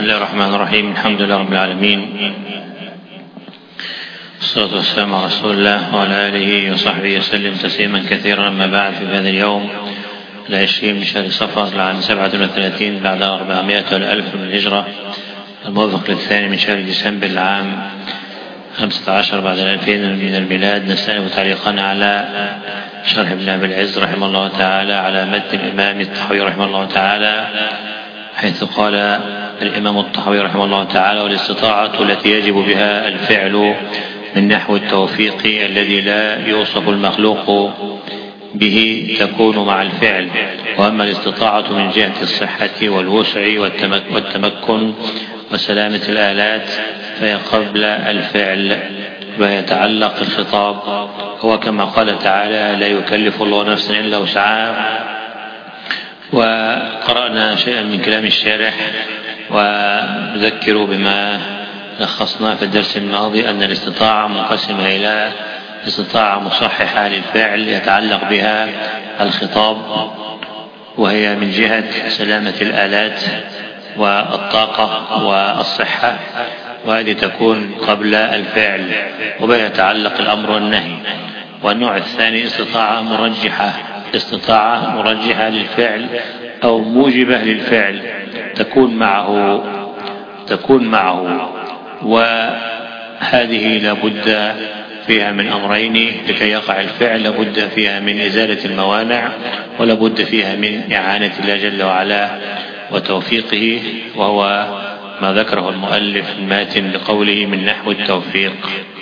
بسم الله الرحمن الرحيم. الحمد لله رب العالمين، والصلاة والسلام على رسول الله وعلى آله وصحبه وسلم تسليما كثيرا. أما بعد، في هذا اليوم 20 من شهر صفر العام 37 بعد 400 والألف من الهجرة، الموافق للثاني من شهر ديسمبر العام 15 بعد 2000 من الميلاد، نستأنف تعليقنا على شرح ابن أبي العز رحمه الله تعالى على متن الإمام الطحاوي رحمه الله تعالى، حيث قال الإمام الطحاوي رحمه الله تعالى: والاستطاعة التي يجب بها الفعل من نحو التوفيق الذي لا يوصف المخلوق به تكون مع الفعل، وأما الاستطاعة من جهة الصحة والوسع والتمكن وسلامة الآلات فهي قبل الفعل، ويتعلق الخطاب هو كما قال تعالى: لا يكلف الله نفسا إلا وسعها. وقرأنا شيئا من كلام الشارح، وذكروا بما لخصنا في الدرس الماضي أن الاستطاعة منقسمة إلى استطاعة مصححة للفعل يتعلق بها الخطاب، وهي من جهة سلامة الآلات والطاقة والصحة، وهذه تكون قبل الفعل وبها يتعلق الأمر والنهي. والنوع الثاني استطاعة مرجحة للفعل أو موجبة للفعل تكون معه، وهذه لابد فيها من أمرين لكي يقع الفعل: لابد فيها من إزالة الموانع، ولابد فيها من إعانة الله جل وعلا وتوفيقه، وهو ما ذكره المؤلف الماتن لقوله من نحو التوفيق.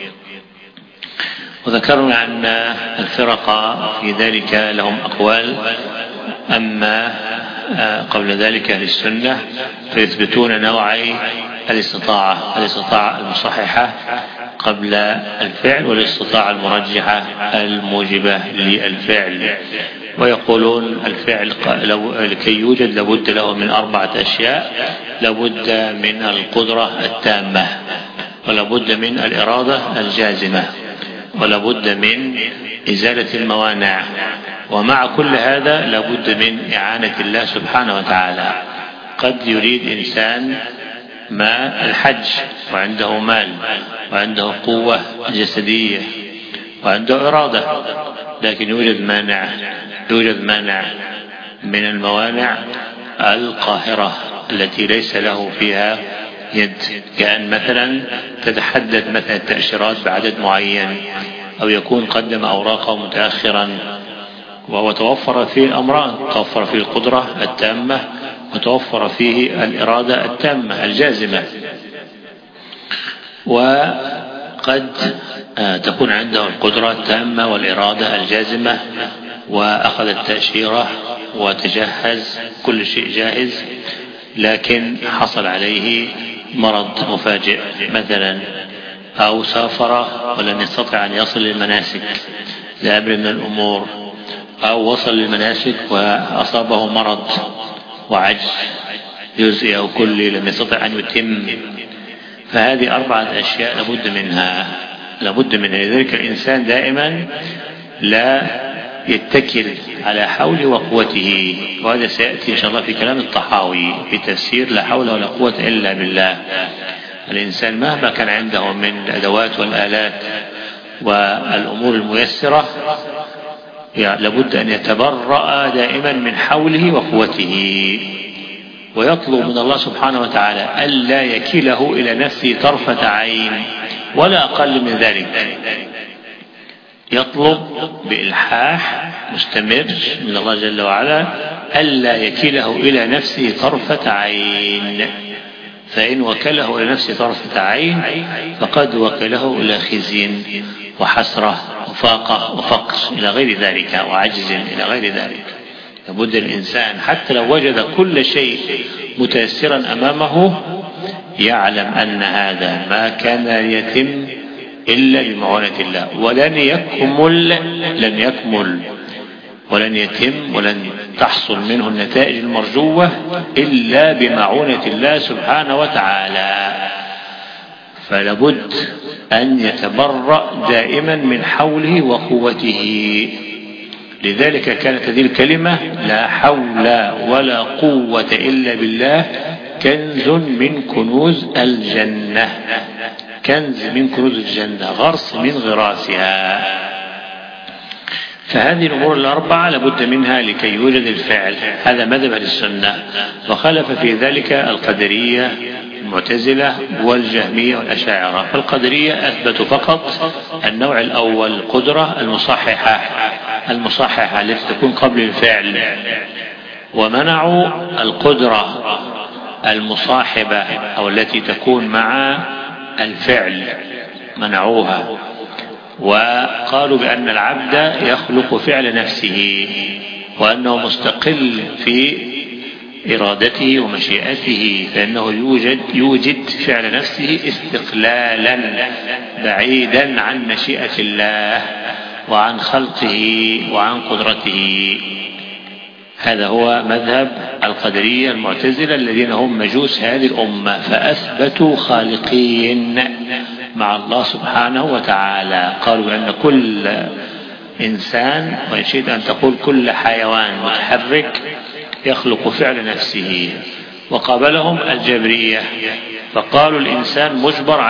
وذكرنا أن الفرق في ذلك لهم أقوال، أما قبل ذلك أهل السنة فيثبتون نوعي الاستطاعة المصححة قبل الفعل والاستطاعة المرجحة الموجبة للفعل، ويقولون الفعل لكي يوجد لابد له من 4 أشياء: لابد من القدرة التامة، ولابد من الإرادة الجازمة، ولابد من إزالة الموانع، ومع كل هذا لابد من إعانة الله سبحانه وتعالى. قد يريد إنسان ما الحج وعنده مال وعنده قوة جسدية وعنده إرادة، لكن يوجد مانع من الموانع القاهرة التي ليس له فيها يد، كأن مثلا تتحدد مثلا التأشيرات بعدد معين، أو يكون قدم أوراقه متأخرا، وهو توفر فيه الأمران: توفر فيه القدرة التامة، وتوفر فيه الإرادة التامة الجازمة. وقد تكون عنده القدرة التامة والإرادة الجازمة وأخذ التأشيرة وتجهز كل شيء جاهز، لكن حصل عليه مرض مفاجئ مثلا، أو سافر ولم يستطع أن يصل للمناسك لأمر من الأمور، أو وصل للمناسك وأصابه مرض وعجز جزئي أو كلي لم يستطع أن يتم. فهذه 4 أشياء لابد منها. لذلك الإنسان دائما لا يتكل على حول وقوته، وهذا سيأتي إن شاء الله في كلام الطحاوي في تفسير لا حول ولا قوة إلا بالله. الإنسان مهما كان عنده من الأدوات والآلات والأمور الميسرة لابد أن يتبرأ دائما من حوله وقوته، ويطلب من الله سبحانه وتعالى ألا يكله إلى نفسه طرفة عين ولا أقل من ذلك. يطلب بإلحاح مستمر من الله جل وعلا ألا يكله إلى نفسه طرفة عين، فإن وكله إلى نفسه طرفة عين فقد وكله إلى خزي وحسرة وفاقة وفقر إلى غير ذلك، وعجز إلى غير ذلك. لابد الإنسان حتى لو وجد كل شيء متيسرا أمامه يعلم أن هذا ما كان يتم إلا بمعونة الله، لن يكمل ولن يتم ولن تحصل منه النتائج المرجوة إلا بمعونة الله سبحانه وتعالى. فلابد أن يتبرأ دائما من حوله وقوته. لذلك كانت هذه الكلمة لا حول ولا قوة إلا بالله كنز من كنوز الجنة، كنز من كنوز الجنة، غرس من غراسها. فهذه الأمور الأربعة لابد منها لكي يوجد الفعل. هذا مذهب السنة. وخلف في ذلك القدرية المعتزلة والجهمية والأشاعرة. فالقدرية أثبتوا فقط النوع الأول، القدرة المصححة التي تكون قبل الفعل، ومنعوا القدرة المصاحبة أو التي تكون مع الفعل، منعوها، وقالوا بأن العبد يخلق فعل نفسه، وأنه مستقل في إرادته ومشيئته، فإنه يوجد فعل نفسه استقلالا بعيدا عن مشيئة الله وعن خلقه وعن قدرته. هذا هو مذهب القدرية المعتزلة الذين هم مجوس هذه الأمة. فأثبتوا خالقين مع الله سبحانه وتعالى. قالوا بأن كل إنسان، وإن شئت أن تقول كل حيوان متحرك، يخلق فعل نفسه. وقابلهم الجبرية فقالوا الإنسان مجبر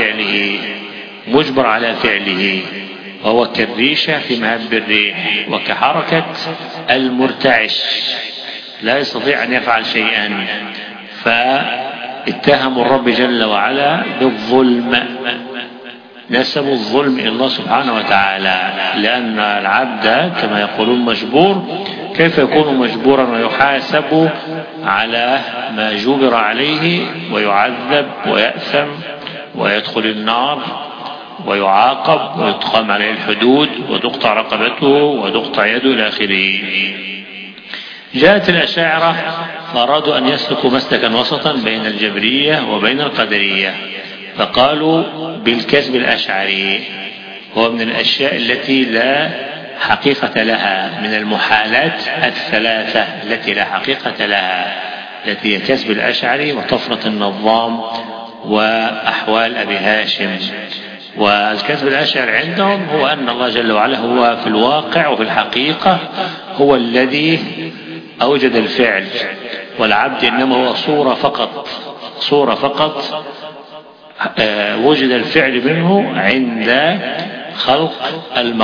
على فعله، وهو كالريشة في مهب الريح، وكحركة المرتعش لا يستطيع أن يفعل شيئا. فاتهموا الرب جل وعلا بالظلم، نسبوا الظلم إلى الله سبحانه وتعالى، لأن العبد كما يقولون مجبور. كيف يكون مجبورا ويحاسب على ما جبر عليه، ويعذب ويأثم ويدخل النار ويعاقب ويتقام عليه الحدود وتقطع رقبته وتقطع يده إلى آخره. جاءت الأشاعرة فأرادوا أن يسلكوا مسلكا وسطا بين الجبرية وبين القدرية، فقالوا بالكذب الأشعري، هو من الأشياء التي لا حقيقة لها، من المحالات الثلاثة التي لا حقيقة لها، التي هي كذب الأشعري وطفرة النظام وأحوال أبي هاشم. والكذب الأشعري عندهم هو أن الله جل وعلا هو في الواقع وفي الحقيقة هو الذي أوجد الفعل، والعبد إنما هو صورة فقط وجد الفعل منه عند خلق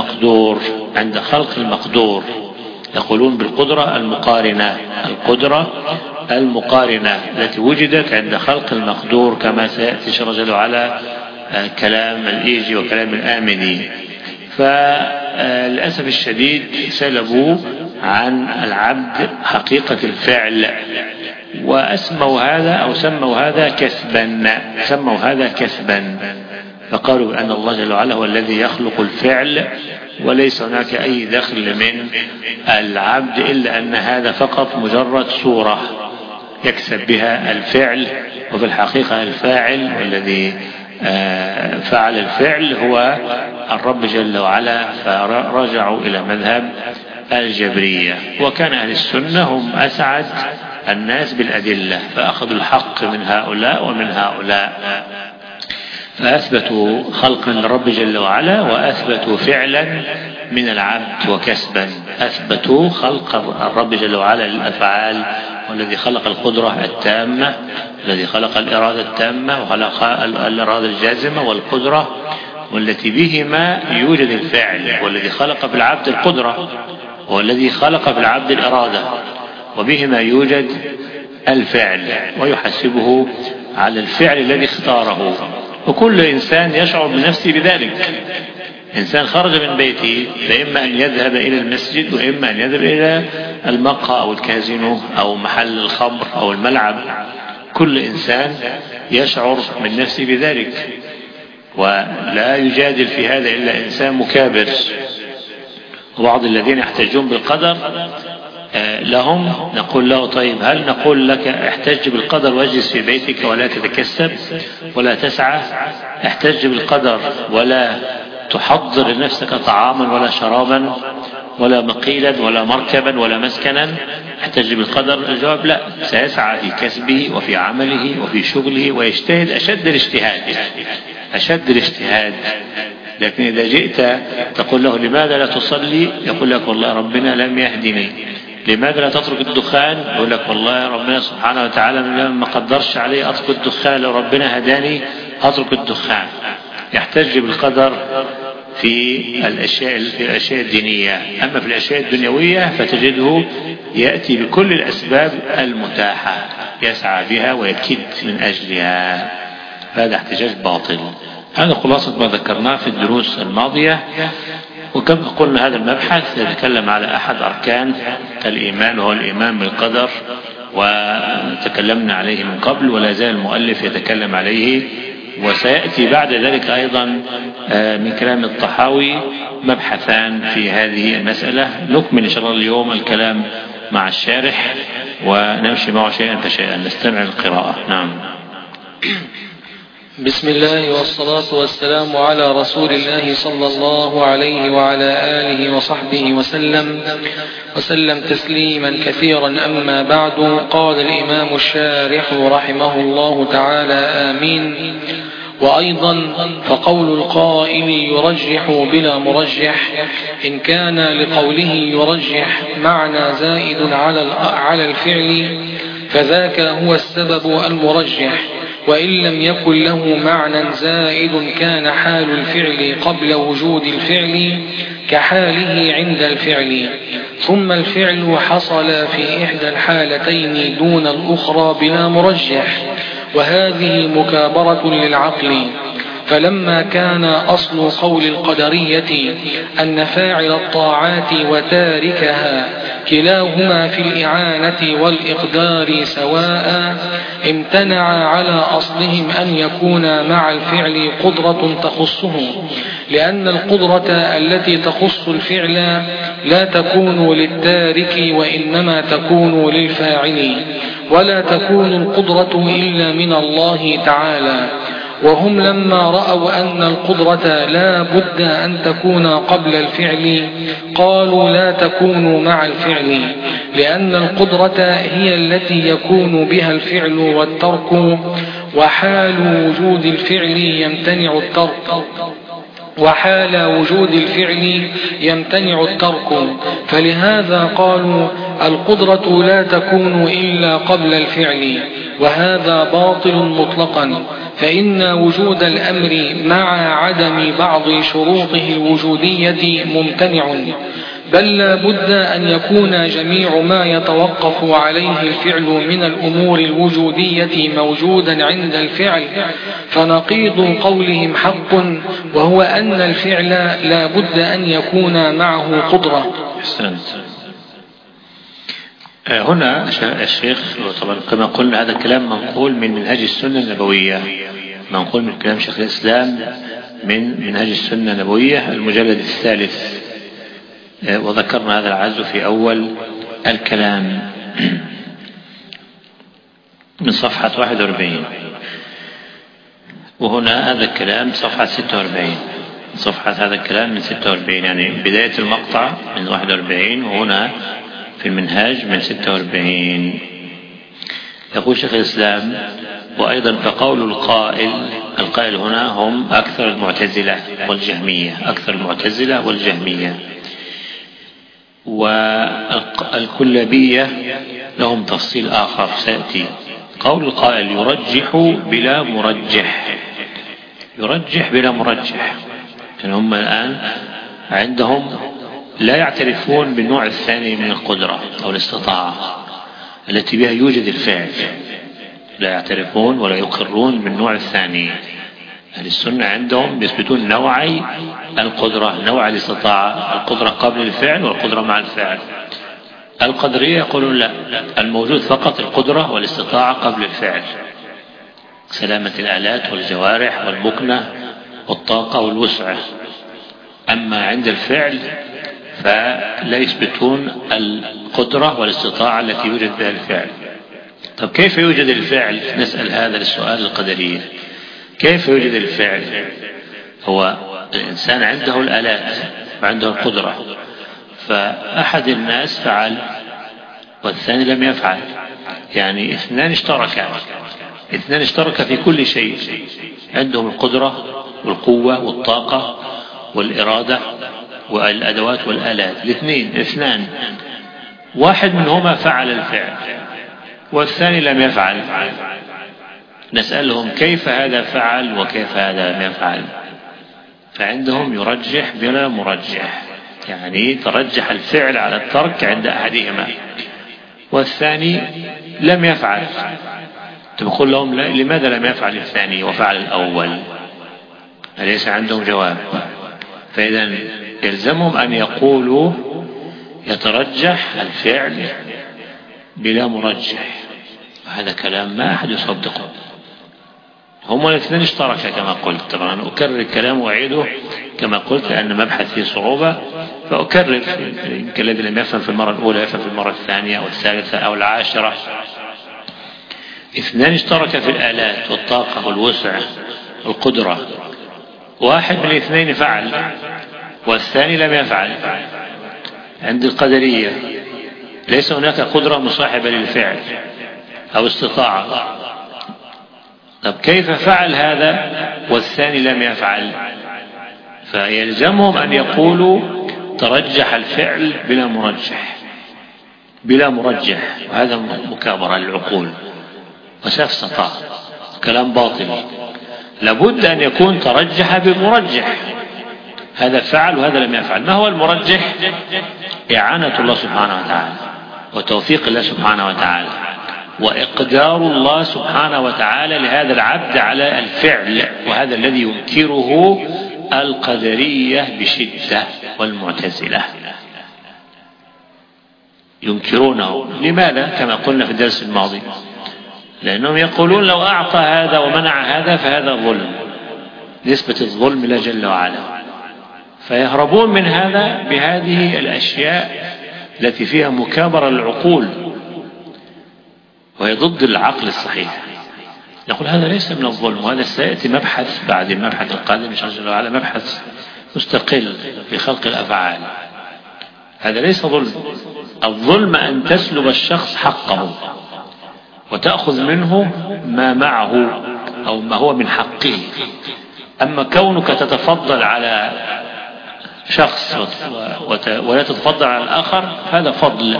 المقدور. يقولون بالقدرة المقارنة التي وجدت عند خلق المقدور، كما سيأتي شرع جل وعلا كلام الإيجي وكلام الآمني. فللأسف الشديد سلبوا عن العبد حقيقة الفعل، وأسموا هذا كسبا، فقالوا بأن الله جل وعلا هو الذي يخلق الفعل، وليس هناك أي دخل من العبد إلا أن هذا فقط مجرد صورة يكسب بها الفعل، وفي الحقيقة الفاعل والذي فعل الفعل هو الرب جل وعلا. فرجعوا إلى مذهب الجبرية. وكان أهل السنة هم أسعد الناس بالأدلة، فأخذوا الحق من هؤلاء ومن هؤلاء، فأثبتوا خلقا للرب جل وعلا، وأثبتوا فعلا من العبد وكسبا. أثبتوا خلق الرب جل وعلا للأفعال، والذي خلق القدرة التامة، الذي خلق الإرادة التامة، وخلق الإرادة الجازمة والقدرة، والتي بهما يوجد الفعل، والذي خلق في العبد القدرة، والذي خلق في العبد الإرادة، وبهما يوجد الفعل، ويحسبه على الفعل الذي اختاره. وكل إنسان يشعر بنفسه بذلك. إنسان خرج من بيته، فإما أن يذهب إلى المسجد، وإما أن يذهب إلى المقهى أو الكازينو أو محل الخمر أو الملعب. كل إنسان يشعر من نفسه بذلك، ولا يجادل في هذا إلا إنسان مكابر. وبعض الذين يحتجون بالقدر لهم نقول له طيب، هل نقول لك احتج بالقدر واجلس في بيتك ولا تتكسب ولا تسعى؟ احتج بالقدر ولا تحضر لنفسك طعاما ولا شرابا ولا مقيلا ولا مركبا ولا مسكنا؟ احتج بالقدر؟ الجواب لا، سيسعى في كسبه وفي عمله وفي شغله ويجتهد أشد الاجتهاد. لكن إذا جئت تقول له لماذا لا تصلي، يقول لك والله ربنا لم يهدني، لماذا لا تترك الدخان؟ يقول لك والله ربنا سبحانه وتعالى ما قدرش عليه أترك الدخان، لو ربنا هداني أترك الدخان. يحتج بالقدر في الأشياء الدينية، أما في الأشياء الدنيوية فتجده يأتي بكل الأسباب المتاحة يسعى بها ويكد من أجلها. هذا احتجاج باطل. هذا خلاصة ما ذكرناه في الدروس الماضية. وكما قلنا هذا المبحث يتكلم على أحد أركان الإيمان وهو الإيمان بالقدر، وتكلمنا عليه من قبل ولا زال المؤلف يتكلم عليه، وسيأتي بعد ذلك أيضا من كلام الطحاوي مبحثان في هذه المسألة. نكمل إن شاء الله اليوم الكلام مع الشارح ونمشي معه شيئا فشيئا. نستمع القراءة. نعم. بسم الله والصلاة والسلام على رسول الله صلى الله عليه وعلى آله وصحبه وسلم تسليما كثيرا. أما بعد، قال الإمام الشارح رحمه الله تعالى: آمين. وأيضا فقول القائل يرجح بلا مرجح، إن كان لقوله يرجح معنى زائد على الفعل فذاك هو السبب المرجح، وإن لم يكن له معنى زائد كان حال الفعل قبل وجود الفعل كحاله عند الفعل، ثم الفعل حصل في إحدى الحالتين دون الأخرى بلا مرجح، وهذه مكابرة للعقل. فلما كان أصل قول القدرية أن فاعل الطاعات وتاركها كلاهما في الإعانة والإقدار سواء، امتنع على أصلهم أن يكون مع الفعل قدرة تخصه، لأن القدرة التي تخص الفعل لا تكون للتارك وإنما تكون للفاعل، ولا تكون القدرة إلا من الله تعالى. وهم لما رأوا أن القدرة لا بد أن تكون قبل الفعل قالوا لا تكون مع الفعل، لأن القدرة هي التي يكون بها الفعل والترك، وحال وجود الفعل يمتنع الترك، فلهذا قالوا القدرة لا تكون إلا قبل الفعل، وهذا باطل مطلقا، فإن وجود الأمر مع عدم بعض شروطه الوجودية ممتنع، بل لا بد أن يكون جميع ما يتوقف عليه الفعل من الأمور الوجودية موجودا عند الفعل. فنقيض قولهم حق، وهو أن الفعل لا بد أن يكون معه قدرة. هنا الشيخ طبعا كما قلنا هذا الكلام منقول من منهج السنة النبوية، منقول من كلام شيخ الإسلام من منهج السنة النبوية المجلد الثالث، وذكرنا هذا العزو في أول الكلام من صفحة 41، وهنا هذا الكلام صفحة 46، صفحة هذا الكلام من 46، يعني بداية المقطع من 41 وهنا في المنهاج من 46. يقول شيخ الإسلام: وأيضا فقول القائل هنا هم أكثر المعتزلة والجهمية، والكلابية لهم تفصيل آخر سيأتي. قول القائل يرجح بلا مرجح، يعني هم الآن عندهم لا يعترفون بالنوع الثاني من القدرة أو الاستطاعة التي بها يوجد الفعل، لا يعترفون ولا يقرون بالنوع الثاني. أهل السنة عندهم يثبتون نوعي القدرة، نوع الاستطاعة، القدرة قبل الفعل والقدرة مع الفعل. القدرية يقولون لا، الموجود فقط القدرة والاستطاعة قبل الفعل، سلامة الآلات والجوارح والمكنة والطاقة والوسعة، أما عند الفعل فلا يثبتون القدرة والاستطاعة التي يوجد بها الفعل. طب كيف يوجد الفعل؟ نسأل هذا السؤال القدرية، كيف يوجد الفعل؟ هو الإنسان عنده الآلات وعنده القدرة، فأحد الناس فعل والثاني لم يفعل، يعني اثنان اشتركا في كل شيء، عندهم القدرة والقوة والطاقة والإرادة والأدوات والآلات، الاثنان واحد منهما فعل الفعل والثاني لم يفعل، نسألهم كيف هذا فعل وكيف هذا لم يفعل، فعندهم يرجح بلا مرجح، يعني ترجح الفعل على الترك عند أحدهما والثاني لم يفعل، تقول لهم لماذا لم يفعل الثاني وفعل الأول؟ أليس عندهم جواب؟ فإذا يلزمهم أن يقولوا يترجح الفعل بلا مرجح، وهذا كلام ما أحد يصدقه. هما الاثنين اشتركا كما قلت. طبعا أنا أكرر الكلام وأعيده كما قلت لأن مبحث فيه صعوبة، فأكرر، يمكن الذي لم يفهم في المرة الأولى يفهم في المرة الثانية أو الثالثة أو العاشرة. اثنان اشتركا في الآلات والطاقة والوسع والقدرة، واحد من الاثنين فعل والثاني لم يفعل. عند القدرية ليس هناك قدرة مصاحبة للفعل أو استطاعة. طب كيف فعل هذا والثاني لم يفعل؟ فيلزمهم أن يقولوا ترجح الفعل بلا مرجح، بلا مرجح، وهذا مكابرة للعقول وسفسطة، كلام باطل. لابد أن يكون ترجح بمرجح، هذا فعل وهذا لم يفعل. ما هو المرجح؟ إعانة الله سبحانه وتعالى وتوفيق الله سبحانه وتعالى وإقدار الله سبحانه وتعالى لهذا العبد على الفعل، وهذا الذي ينكره القدرية بشدة والمعتزلة ينكرونه. لماذا؟ كما قلنا في الدرس الماضي، لأنهم يقولون لو أعطى هذا ومنع هذا فهذا ظلم، نسبة الظلم لا جل وعلا، فيهربون من هذا بهذه الأشياء التي فيها مكابرة العقول وهي ضد العقل الصحيح. نقول هذا ليس من الظلم، وهذا سيأتي مبحث بعد المبحث القادم إن شاء الله على مبحث مستقل في خلق الأفعال. هذا ليس ظلم. الظلم أن تسلب الشخص حقه وتأخذ منه ما معه أو ما هو من حقه. أما كونك تتفضل على شخص ولا تتفضل على الآخر هذا فضل،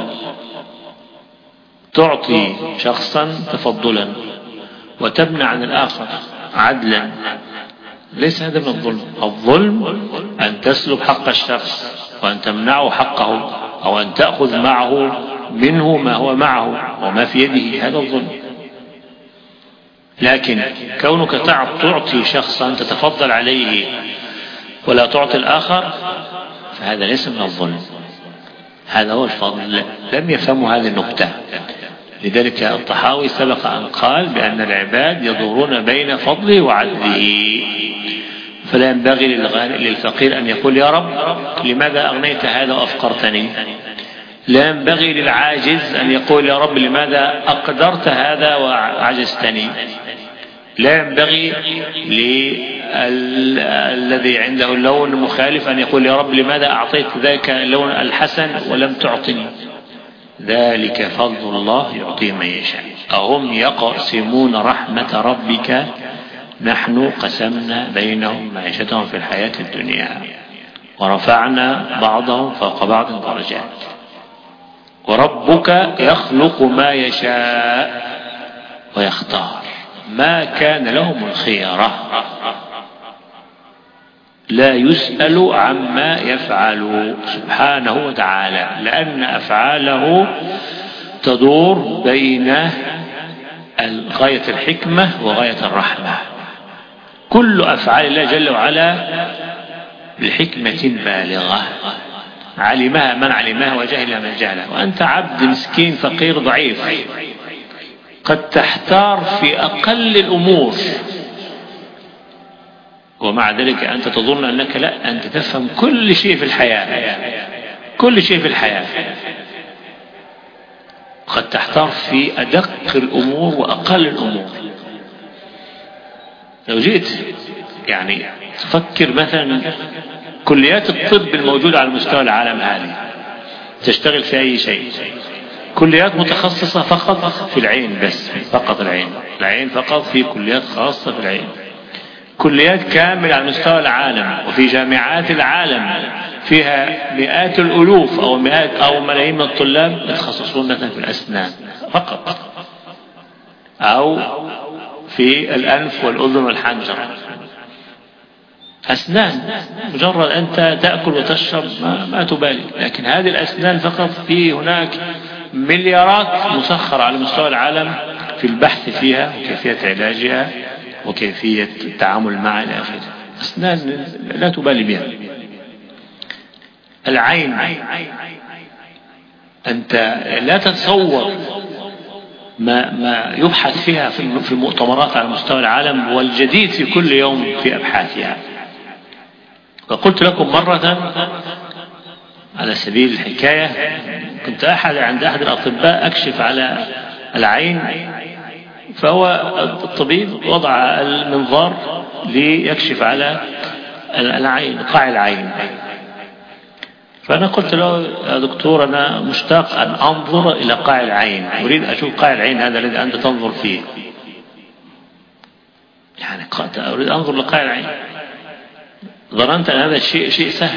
تعطي شخصا تفضلا وتمنع عن الآخر عدلا، ليس هذا من الظلم. الظلم أن تسلب حق الشخص وأن تمنعه حقه أو أن تأخذ معه منه ما هو معه وما في يده، هذا الظلم. لكن كونك تعطي شخصا تتفضل عليه ولا تعطي الآخر فهذا ليس من الظلم، هذا هو الفضل. لم يفهموا هذه النقطة. لذلك الطحاوي سبق أن قال بأن العباد يدورون بين فضله وعدله، فلا ينبغي للفقير أن يقول يا رب لماذا أغنيت هذا وأفقرتني، لا ينبغي للعاجز أن يقول يا رب لماذا أقدرت هذا وعجزتني، لا ينبغي للذي عنده اللون المخالف أن يقول يا رب لماذا أعطيت ذاك اللون الحسن ولم تعطني. ذلك فضل الله يعطيه من يشاء. أهم يقسمون رحمة ربك نحن قسمنا بينهم معيشتهم في الحياة الدنيا ورفعنا بعضهم فوق بعض درجات وربك يخلق ما يشاء ويختار ما كان لهم الخيرة لا يسأل عما يفعل سبحانه وتعالى، لأن أفعاله تدور بين غاية الحكمة وغاية الرحمة. كل أفعال الله جل وعلا بحكمة بالغة علمها من علمها وجهلها من جهلها. وأنت عبد مسكين فقير ضعيف قد تحتار في أقل الأمور، ومع ذلك أنت تظن أنك لا، أنت تفهم كل شيء في الحياة، كل شيء في الحياة. قد تحتار في أدق الأمور وأقل الأمور. لو جئت يعني تفكر مثلا كليات الطب الموجودة على مستوى العالم هذه تشتغل في أي شيء، كليات متخصصة فقط في العين بس، فقط العين فقط، في كليات خاصة في العين، كليات كاملة على مستوى العالم وفي جامعات العالم فيها مئات الألوف أو مئات أو ملايين من الطلاب يتخصصون مثلا في الأسنان فقط، أو في الأنف والأذن والحنجرة. أسنان مجرد أنت تأكل وتشرب ما تبالي، لكن هذه الأسنان فقط في هناك مليارات مسخرة على مستوى العالم في البحث فيها وكيفية علاجها وكيفية التعامل معها إلى آخره. أسنان لا تبالي بها. العين أنت لا تتصور ما يبحث فيها في المؤتمرات على مستوى العالم، والجديد في كل يوم في أبحاثها. وقلت لكم مرة على سبيل الحكاية، كنت عند أحد الأطباء أكشف على العين، فهو الطبيب وضع المنظار ليكشف على العين، قاع العين. فأنا قلت له يا دكتور أنا مشتاق أن أنظر إلى قاع العين، أريد أشوف قاع العين هذا الذي أنت تنظر فيه، يعني أريد أنظر لقاع العين. ظننت أن هذا شيء سهل.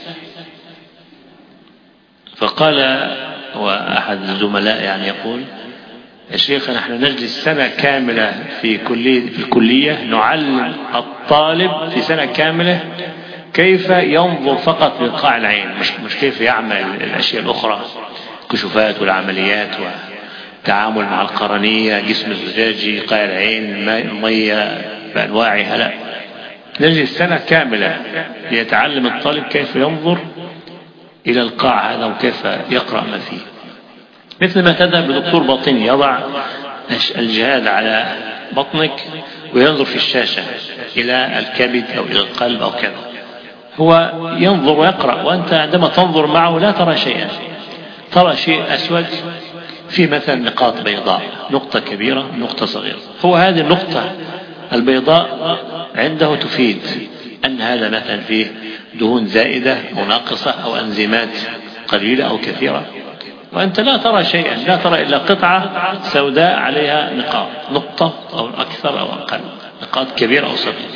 فقال وأحد الزملاء يعني يقول يا شيخ نحن نجلس سنة كاملة في الكلية نعلم الطالب في سنة كاملة كيف ينظر فقط لقاع العين، مش كيف يعمل الأشياء الأخرى، كشوفات والعمليات والتعامل مع القرنية، جسم الزجاجي، قاع العين، المية بأنواعها. لا، نجلس سنة كاملة ليتعلم الطالب كيف ينظر إلى القاع هذا وكيف يقرأ ما فيه. مثل ما تذهب لدكتور باطني يضع الجهاز على بطنك وينظر في الشاشة إلى الكبد أو إلى القلب أو كذا، هو ينظر ويقرأ، وأنت عندما تنظر معه لا ترى شيئا، ترى شيء أسود في مثلا نقاط بيضاء، نقطة كبيرة نقطة صغيرة. هو هذه النقطة البيضاء عنده تفيد أن هذا مثلا فيه دهون زائدة أو ناقصة أو أنزيمات قليلة أو كثيرة، وأنت لا ترى شيئا، لا ترى إلا قطعة سوداء عليها نقاط، نقطة أو أكثر أو أقل، نقاط كبيرة أو صغيرة.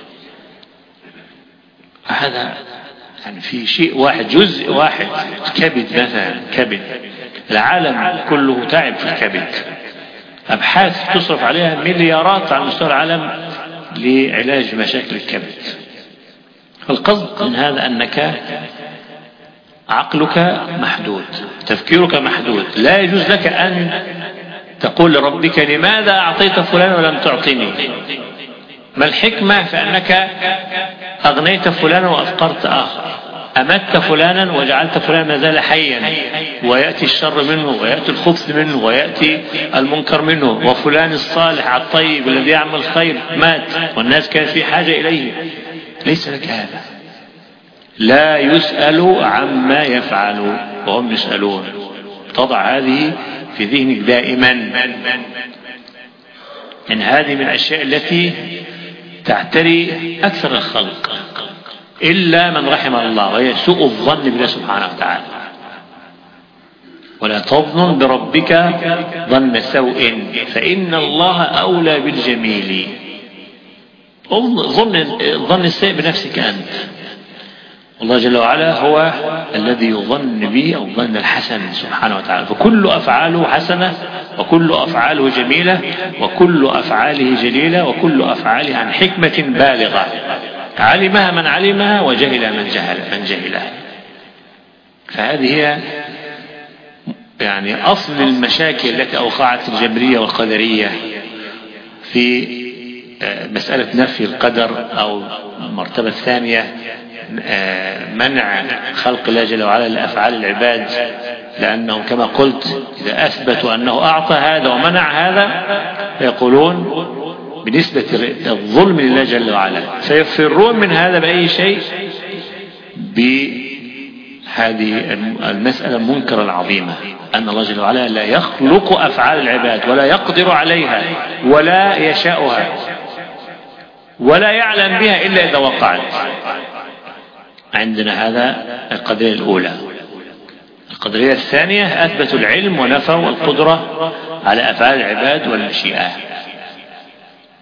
هذا يعني في شيء واحد، جزء واحد، كبد مثلا، كبد العالم كله تعب في الكبد، أبحاث تصرف عليها مليارات على مستوى العالم لعلاج مشاكل الكبد. القصد من هذا أنك عقلك محدود، تفكيرك محدود، لا يجوز لك أن تقول لربك لماذا أعطيت فلان ولم تعطيني؟ ما الحكمة في أنك أغنيت فلانا وأفقرت آخر، أمت فلانا وجعلت فلانا ما زال حيا، ويأتي الشر منه ويأتي الخبث منه ويأتي المنكر منه، وفلان الصالح الطيب الذي يعمل خير مات والناس كانت في حاجة إليه. ليس لك هذا، لا يسأل عما يفعل وهم يسألون. تضع هذه في ذهنك دائما، إن هذه من الأشياء التي تعتري أكثر الخلق إلا من رحم الله، وهي سوء الظن بالله سبحانه وتعالى. ولا تظن بربك ظن سوء فإن الله أولى بالجميل. ظن السيء بنفسك أنت، الله جل وعلا هو الذي يظن به أو ظن الحسن سبحانه وتعالى، فكل أفعاله حسنة وكل أفعاله جميلة وكل أفعاله جليلة وكل أفعاله عن حكمة بالغة، علمها من علمها وجهل من جهلها. فهذه هي يعني أصل المشاكل التي أوقعت الجبرية والقدرية في مسألة نفي القدر، أو المرتبة الثانية منع خلق الله جل وعلا لأفعال العباد، لأنهم كما قلت إذا أثبتوا أنه أعطى هذا ومنع هذا فيقولون بنسبة الظلم لله جل وعلا، فيفرون من هذا بأي شيء بهذه المسألة المنكرة العظيمة، أن الله جل وعلا لا يخلق أفعال العباد ولا يقدر عليها ولا يشاءها ولا يعلم بها إلا إذا وقعت. عندنا هذا القضية الأولى. القضية الثانية أثبتوا العلم ونفوا القدرة على أفعال العباد والمشيئة.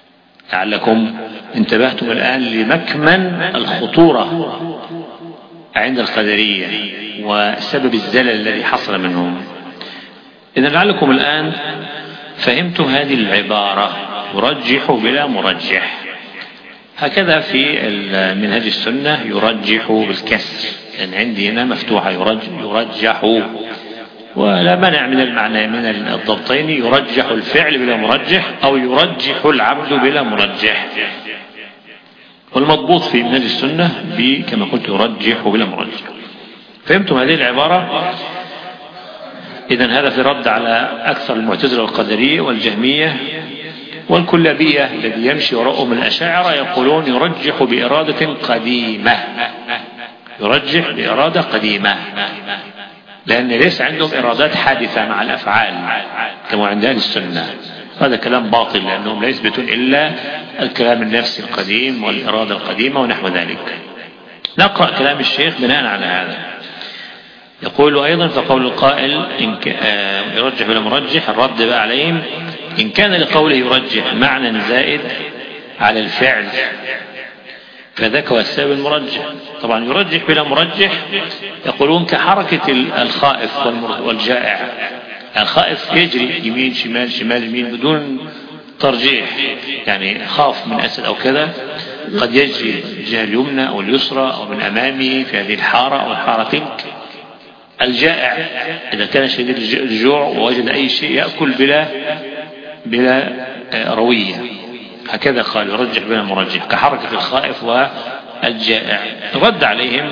لعلكم انتبهتم الآن لمكمن الخطورة عند القدرية وسبب الزلل الذي حصل منهم. إذا لعلكم الآن فهمتم هذه العبارة يرجح بلا مرجح. هكذا في منهج السنة يرجح بالكسر، لأن عندي هنا مفتوحة يرجح، ولا منع من المعنى من الضبطين، يرجح الفعل بلا مرجح أو يرجح العبد بلا مرجح. والمضبوط في منهج السنة كما قلت يرجح بلا مرجح. فهمتم هذه العبارة؟ إذن هذا في رد على أكثر المعتزلة والقدرية والجهمية والكلابية الذي يمشي وراءهم الأشاعرة، يقولون يرجح بإرادة قديمة، يرجح بإرادة قديمة، لأن ليس عندهم إرادات حادثة مع الأفعال كما عند أهل السنة. هذا كلام باطل، لأنهم لا يثبتون إلا الكلام النفسي القديم والإرادة القديمة ونحو ذلك. نقرأ كلام الشيخ بناء على هذا. يقول أيضا فقول القائل يرجح بلا مرجح، الرد بقى عليهم إن كان لقوله يرجح معنى زائد على الفعل فذاك هو السبب المرجح. طبعا يرجح بلا مرجح يقولون كحركة الخائف والجائع. الخائف يجري يمين شمال شمال يمين بدون ترجيح، يعني خاف من أسد أو كذا، قد يجري الجهة اليمنى أو اليسرى أو من أمامه في هذه الحارة أو الحارة تلك. الجائع إذا كان شديد الجوع ووجد أي شيء يأكل بلا روية. هكذا قال يرجح بلا مرجح كحركة الخائف والجائع. رد عليهم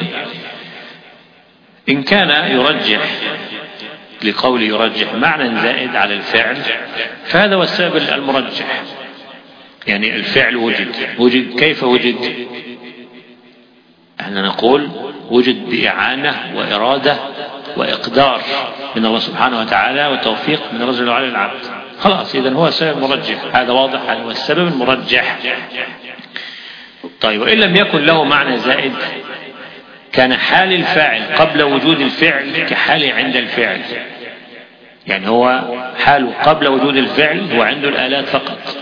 إن كان يرجح لقول يرجح معنى زائد على الفعل فهذا هو السبب المرجح. يعني الفعل وجد كيف وجد؟ احنا نقول وجد بإعانة وإرادة وإقدار من الله سبحانه وتعالى وتوفيق من رجل على العبد. خلاص إذن هو السبب المرجح، هذا واضح، هذا هو السبب المرجح. طيب وإن لم يكن له معنى زائد كان حال الفاعل قبل وجود الفعل كحاله عند الفعل. يعني هو حاله قبل وجود الفعل هو عنده الآلات فقط،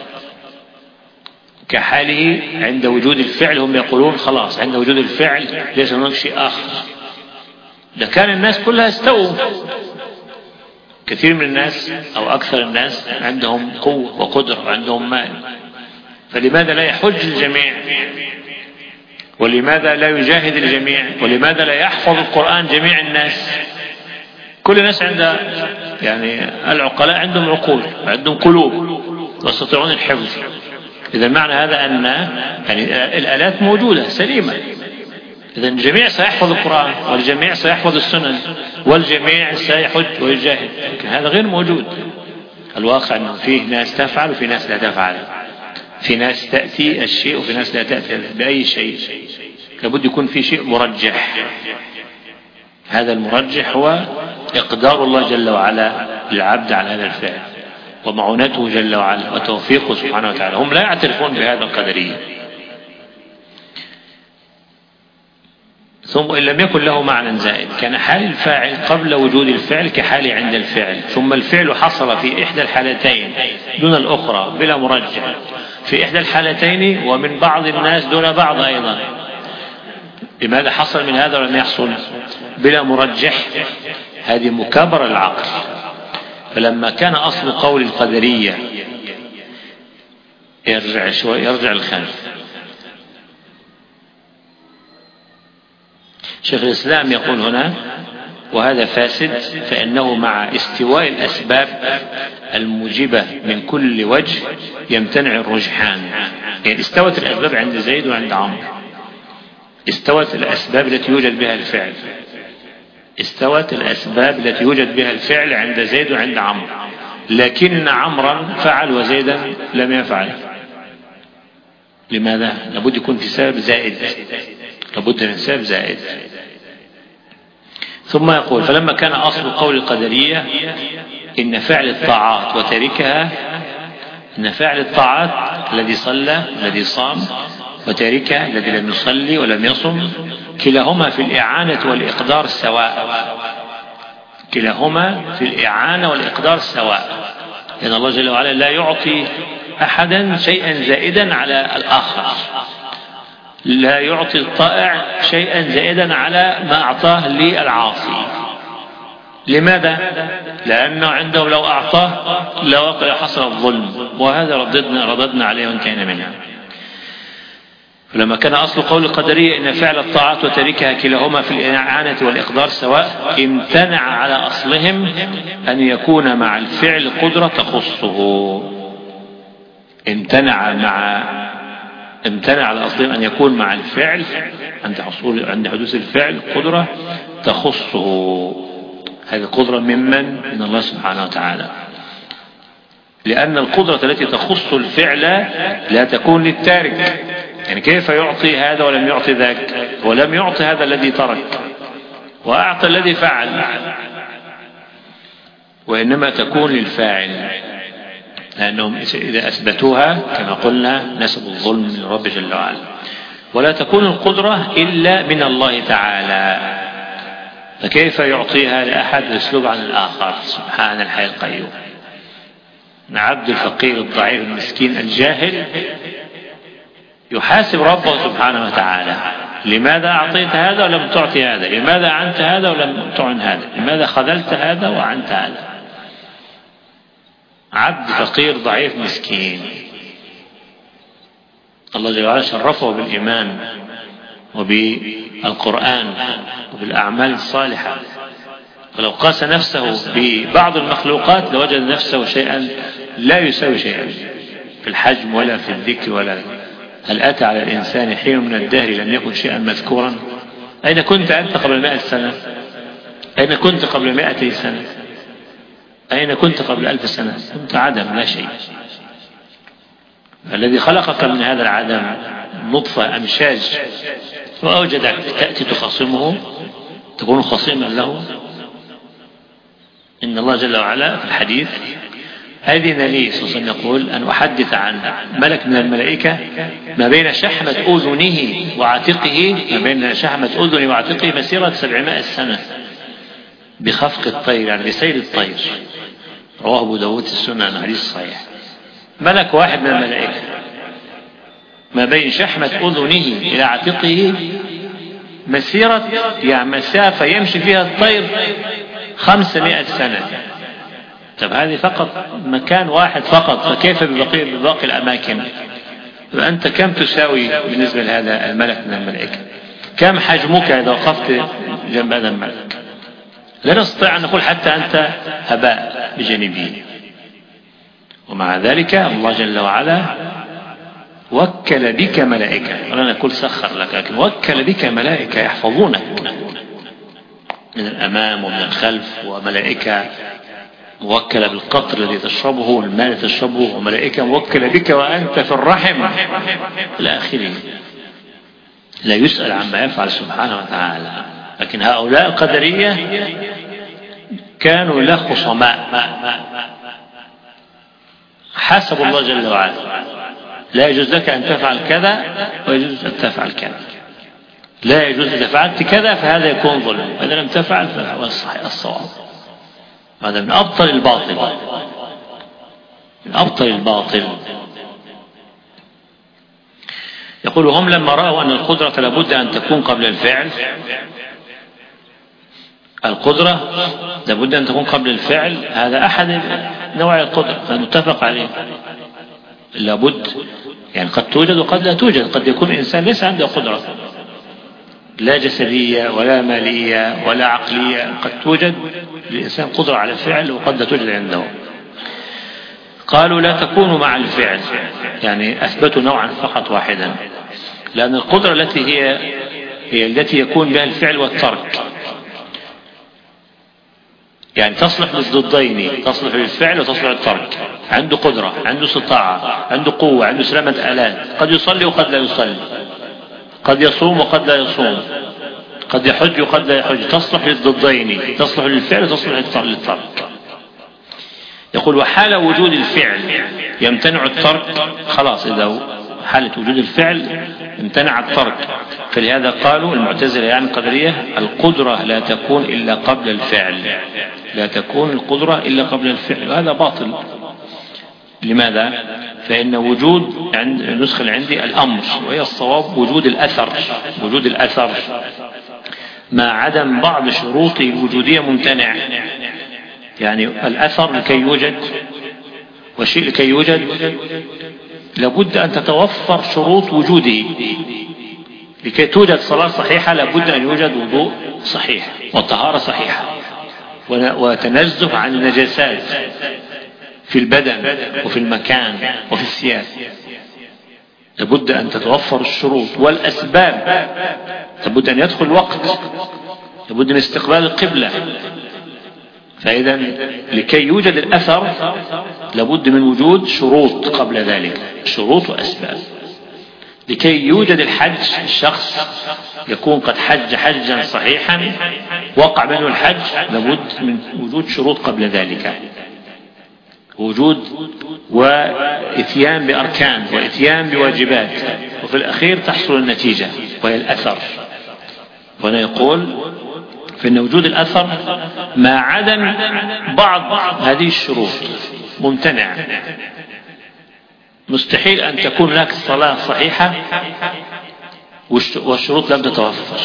كحاله عند وجود الفعل. هم يقولون خلاص عند وجود الفعل ليس هناك شيء آخر. ده كان الناس كلها استووا، كثير من الناس أو أكثر الناس عندهم قوة وقدرة وعندهم مال، فلماذا لا يحج الجميع؟ ولماذا لا يجاهد الجميع؟ ولماذا لا يحفظ القرآن جميع الناس؟ كل الناس عندها، يعني العقلاء عندهم عقول وعندهم قلوب ويستطيعون الحفظ. إذا معنى هذا أن يعني الآلات موجودة سليمة، إذا الجميع سيحفظ القرآن والجميع سيحفظ السنن والجميع سيحج ويجاهد. لكن هذا غير موجود. الواقع أنه فيه ناس تفعل وفي ناس لا تفعل، في ناس تأتي الشيء وفي ناس لا تأتي بأي شيء. لابد يكون في شيء مرجح. هذا المرجح هو إقدار الله جل وعلا للعبد على هذا الفعل ومعونته جل وعلا وتوفيقه سبحانه وتعالى. هم لا يعترفون بهذا القدرية. ثم إن لم يكن له معنى زائد كان حال الفاعل قبل وجود الفعل كحاله عند الفعل، ثم الفعل حصل في إحدى الحالتين دون الأخرى بلا مرجح، في إحدى الحالتين ومن بعض الناس دون بعض أيضا. لماذا حصل من هذا ولم يحصل بلا مرجح؟ هذه مكابرة العقل. فلما كان أصل قول القدرية يرجع الخلف. شيخ الإسلام يقول هنا وهذا فاسد، فإنه مع استواء الأسباب الموجبة من كل وجه يمتنع الرجحان. يعني استوت الأسباب عند زيد وعند عمرو، استوت الأسباب التي يوجد بها الفعل، استوت الأسباب التي يوجد بها الفعل عند زيد وعند عمرو، لكن عمرا فعل وزيدا لم يفعل. لماذا؟ لابد يكون في سبب زائد، لابد من سبب زائد. ثم يقول فلما كان أصل قول القدرية إن فعل الطاعات وتركها، إن فعل الطاعات الذي صلى الذي صام وتركها الذي لم يصلي ولم يصم كلاهما في الإعانة والإقدار سواء، كلاهما في الإعانة والإقدار سواء. لأن الله جل وعلا لا يعطي أحدا شيئا زائدا على الآخر، لا يعطي الطائع شيئا زائدا على ما أعطاه للعاصي. لماذا؟ لأنه عنده لو أعطاه لوقع حصل الظلم، وهذا رددنا عليه وإن كان منها. فلما كان أصل قول القدرية إن فعل الطاعات وتركها كلاهما في الإعانة والإقدار سواء، امتنع على أصلهم أن يكون مع الفعل قدرة تخصه. امتنع على أصلهم أن يكون مع الفعل عند حدوث الفعل قدرة تخصه. هذه قدرة من الله سبحانه وتعالى، لأن القدرة التي تخص الفعل لا تكون للتارك. يعني كيف يعطي هذا ولم يعطي ذاك، ولم يعطي هذا الذي ترك وأعطى الذي فعل، وإنما تكون للفاعل، لأنهم إذا أثبتوها كما قلنا نسبوا الظلم من رب جل وعلا. ولا تكون القدرة إلا من الله تعالى، فكيف يعطيها لأحد يسلب عن الآخر؟ سبحان الحي القيوم. عبد الفقير الضعيف المسكين الجاهل يحاسب ربه سبحانه وتعالى: لماذا أعطيت هذا ولم تعطي هذا؟ لماذا أعنت هذا ولم تعن هذا؟ لماذا خذلت هذا وعنت هذا؟ عبد فقير ضعيف مسكين. الله جل وعلا شرفه بالإيمان وبالقرآن وبالأعمال الصالحة، ولو قاس نفسه ببعض المخلوقات لوجد نفسه شيئا لا يساوي شيئا في الحجم ولا في الذكر ولا. هل أتى على الإنسان حين من الدهر لم يكن شيئا مذكورا؟ أين كنت أنت قبل 100 سنة؟ أين كنت قبل 200 سنة؟ أين كنت قبل 1000 سنة؟ كنت عدم، لا شيء. الذي خلقك من هذا العدم نطفة أمشاج وأوجدك، تأتي تخاصمه، تكون خصيما له. إن الله جل وعلا في الحديث أذن لي صلى الله عليه وسلم يقول أن أحدث عن ملك من الملائكة ما بين شحمة أذنه وعاتقه، ما بين شحمة أذنه وعاتقه مسيرة 700 سنة بخفق الطير، يعني بسير الطير. رواه أبو داود السنة، حديث صحيح. ملك واحد من الملائكة ما بين شحمة أذنه إلى عاتقه مسيرة، يعني مسافة يمشي فيها الطير 500 سنة. طب هذه فقط مكان واحد فقط، فكيف بباقي الأماكن؟ فأنت كم تساوي بالنسبة لهذا الملك من الملائكة؟ كم حجمك إذا وقفت جنب هذا الملك؟ لا نستطيع أن نقول حتى أنت هباء بجانبه. ومع ذلك الله جل وعلا وكل بك ملائكة، ولا نقول سخر لك، لكن وكل بك ملائكة يحفظونك من الأمام ومن الخلف، وملائكة موكلة بالقطر الذي تشربه والماء الذي تشربه، وملائكة موكلة بك وأنت في الرحم إلى آخره. لا يسأل عما يفعل سبحانه وتعالى. لكن هؤلاء القدرية كانوا له خصماء، حسب الله جل وعلا. لا يجوز لك أن تفعل كذا ويجوز أن تفعل كذا. لا يجوز إذا فعلت كذا فهذا يكون ظلم، وإذا لم تفعل فهو الصواب. هذا من أبطل الباطل، من أبطل الباطل. يقول: هم لما رأوا أن القدرة لابد أن تكون قبل الفعل، القدرة لابد أن تكون قبل الفعل، هذا أحد نوع القدرة المتفق عليه. لابد، يعني قد توجد وقد لا توجد. قد يكون إنسان ليس عنده قدرة لا جسدية ولا مالية ولا عقلية، قد توجد للإنسان قدرة على الفعل وقد لا توجد عنده. قالوا لا تكون مع الفعل، يعني أثبتوا نوعا فقط واحدا، لأن القدرة التي هي التي يكون بها الفعل والترك، يعني تصلح للضدين، تصلح للفعل وتصلح للترك. عنده قدرة، عنده استطاعة، عنده قوة، عنده سلامة آلات، قد يصلي وقد لا يصلي، قد يصوم وقد لا يصوم، قد يحج وقد لا يحج. تصلح للضدين، تصلح للفعل وتصلح للترك. يقول: وحال وجود الفعل يمتنع الترك. خلاص، إذا حالة وجود الفعل امتنع الترك. فلهذا قالوا المعتزلة يعني القدرية: القدرة لا تكون إلا قبل الفعل، لا تكون القدرة إلا قبل الفعل. وهذا باطل. لماذا؟ فإن وجود عند النسخة عندي الأمر، وهي الصواب وجود الأثر. وجود الأثر مع عدم بعض شروط الوجودية ممتنع. يعني الأثر لكي يوجد، والشيء لكي يوجد لابد أن تتوفر شروط وجوده. لكي توجد صلاة صحيحة لابد أن يوجد وضوء صحيح وطهارة صحيحة وتنزه عن النجاسات في البدن وفي المكان وفي الثياب. لابد أن تتوفر الشروط والأسباب. لابد أن يدخل وقت، لابد من استقبال القبلة. فإذا لكي يوجد الأثر لابد من وجود شروط قبل ذلك، شروط وأسباب. لكي يوجد الحج، الشخص يكون قد حج حجا صحيحا وقع منه الحج، لابد من وجود شروط قبل ذلك، وجود وإتيان بأركان وإتيان بواجبات، وفي الأخير تحصل النتيجة وهي الأثر. وأنا يقول فإن وجود الأثر مع عدم بعض هذه الشروط ممتنع. مستحيل أن تكون لك صلاة صحيحة والشروط لم تتوفر.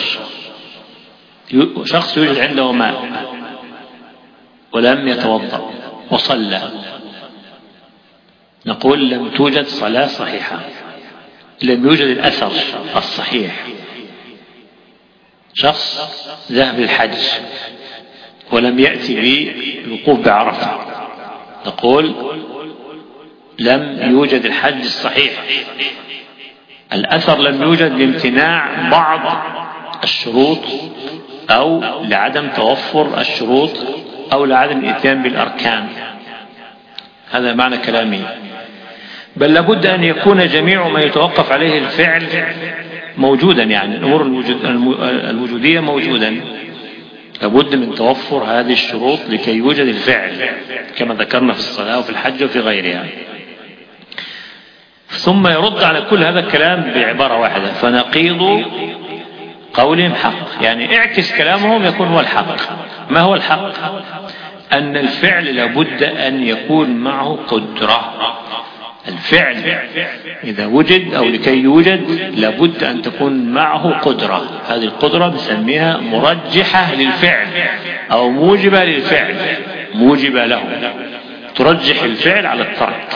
شخص يوجد عنده ماء ولم يتوضأ وصلى، نقول لم توجد صلاة صحيحة، لم يوجد الأثر الصحيح. شخص ذهب للحج ولم يأتي بالوقوف بعرفة، نقول لم يوجد الحج الصحيح. الأثر لم يوجد لامتناع بعض الشروط أو لعدم توفر الشروط أو لعدم الإتيان بالأركان. هذا معنى كلامي. بل لابد أن يكون جميع ما يتوقف عليه الفعل موجودا، يعني الأمور الوجودية موجودا. لابد من توفر هذه الشروط لكي يوجد الفعل كما ذكرنا في الصلاة وفي الحج وفي غيرها. ثم يرد على كل هذا الكلام بعبارة واحدة: فنقيض قولهم حق. يعني اعكس كلامهم يكون هو الحق. ما هو الحق؟ أن الفعل لابد أن يكون معه قدرة. الفعل إذا وجد أو لكي يوجد لابد أن تكون معه قدرة. هذه القدرة نسميها مرجحة للفعل أو موجبة للفعل، موجبة له، ترجح الفعل على الترك.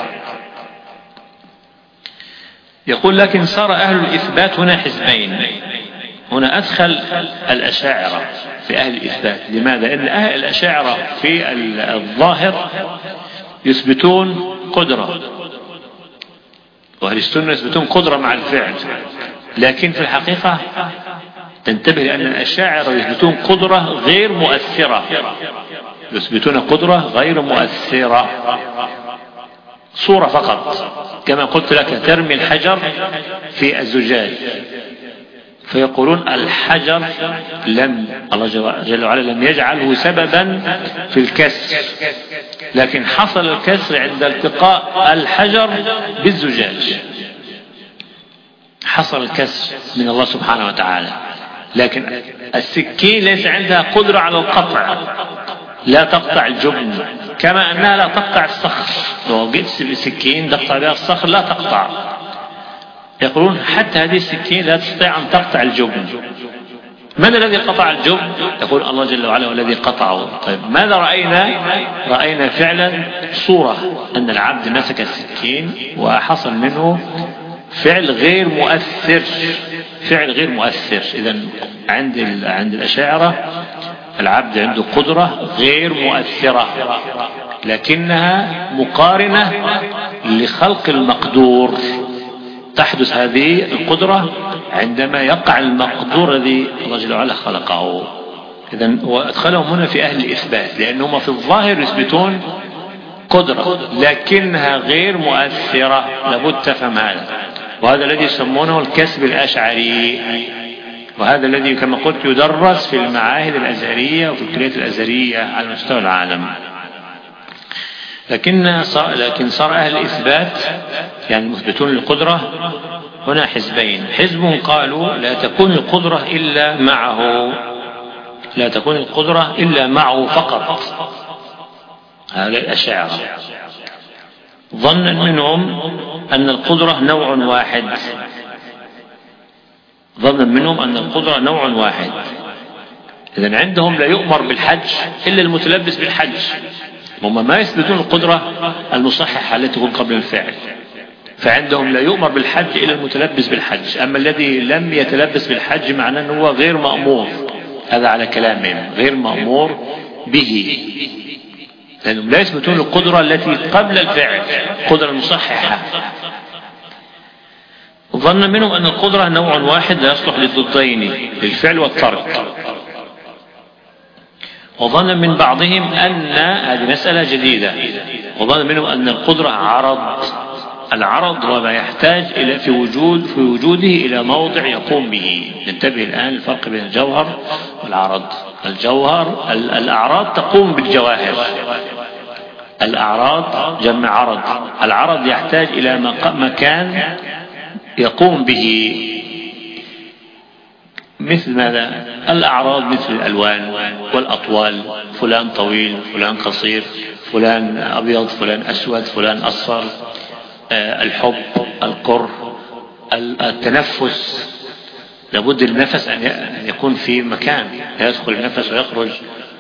يقول: لكن صار أهل الإثبات هنا حزبين. هنا أدخل الأشاعرة في أهل الإثبات. لماذا؟ لأن أهل الأشاعرة في الظاهر يثبتون قدرة، وأهل السنة يثبتون قدرة مع الفعل، لكن في الحقيقة تنتبه لأن الأشاعرة يثبتون قدرة غير مؤثرة، يثبتون قدرة غير مؤثرة، صورة فقط. كما قلت لك ترمي الحجر في الزجاج فيقولون الحجر الله جل وعلا لم يجعله سببا في الكسر، لكن حصل الكسر عند التقاء الحجر بالزجاج، حصل الكسر من الله سبحانه وتعالى. لكن السكين ليس عندها قدرة على القطع، لا تقطع الجبن كما أنها لا تقطع الصخر. لو جئت بسكين تقطع بها الصخر لا تقطع. يقولون حتى هذه السكين لا تستطيع أن تقطع الجبن. من الذي قطع الجبن؟ يقول الله جل وعلا والذي قطعه. طيب ماذا رأينا؟ رأينا فعلا صورة أن العبد مسك السكين وحصل منه فعل غير مؤثر، فعل غير مؤثر. إذن عند الأشاعرة العبد عنده قدرة غير مؤثرة، لكنها مقارنة لخلق المقدور. تحدث هذه القدرة عندما يقع المقدور الذي الله جل وعلا خلقه. إذن وأدخلهم هنا في أهل الإثبات، لأنهم في الظاهر يثبتون قدرة لكنها غير مؤثرة. لابد تفهم هذا، وهذا الذي يسمونه الكسب الأشعري، وهذا الذي كما قلت يدرس في المعاهد الأزهرية وفي الكليات الأزهرية على مستوى العالم. لكن صار أهل الإثبات يعني مثبتون للقدرة هنا حزبين. حزب قالوا لا تكون القدرة إلا معه، لا تكون القدرة إلا معه فقط. هذا الأشاعرة ظنا منهم أن القدرة نوع واحد، ظنا منهم أن القدرة نوع واحد. إذن عندهم لا يؤمر بالحج إلا المتلبس بالحج، هم ما يثبتون القدرة المصححة التي تكون قبل الفعل، فعندهم لا يؤمر بالحج إلا المتلبس بالحج. أما الذي لم يتلبس بالحج معناه أنه هو غير مأمور، هذا على كلامهم غير مأمور به، لأنهم لا يثبتون القدرة التي قبل الفعل، القدرة المصححة. ظن منهم أن القدرة نوع واحد لا يصلح للضدين، للفعل والترك. وظن من بعضهم أن هذه مسألة جديدة، وظن منهم أن القدرة عرض. العرض هو ما يحتاج إلى في وجوده إلى موضع يقوم به. ننتبه الآن الفرق بين الجوهر والعرض. الجوهر الأعراض تقوم بالجواهر، الأعراض جمع عرض. العرض يحتاج إلى مكان يقوم به، مثل ماذا؟ الأعراض مثل الألوان والأطوال، فلان طويل فلان قصير، فلان أبيض فلان أسود فلان أصفر، الحب، الكره، التنفس، لابد النفس أن يكون في مكان يدخل النفس ويخرج.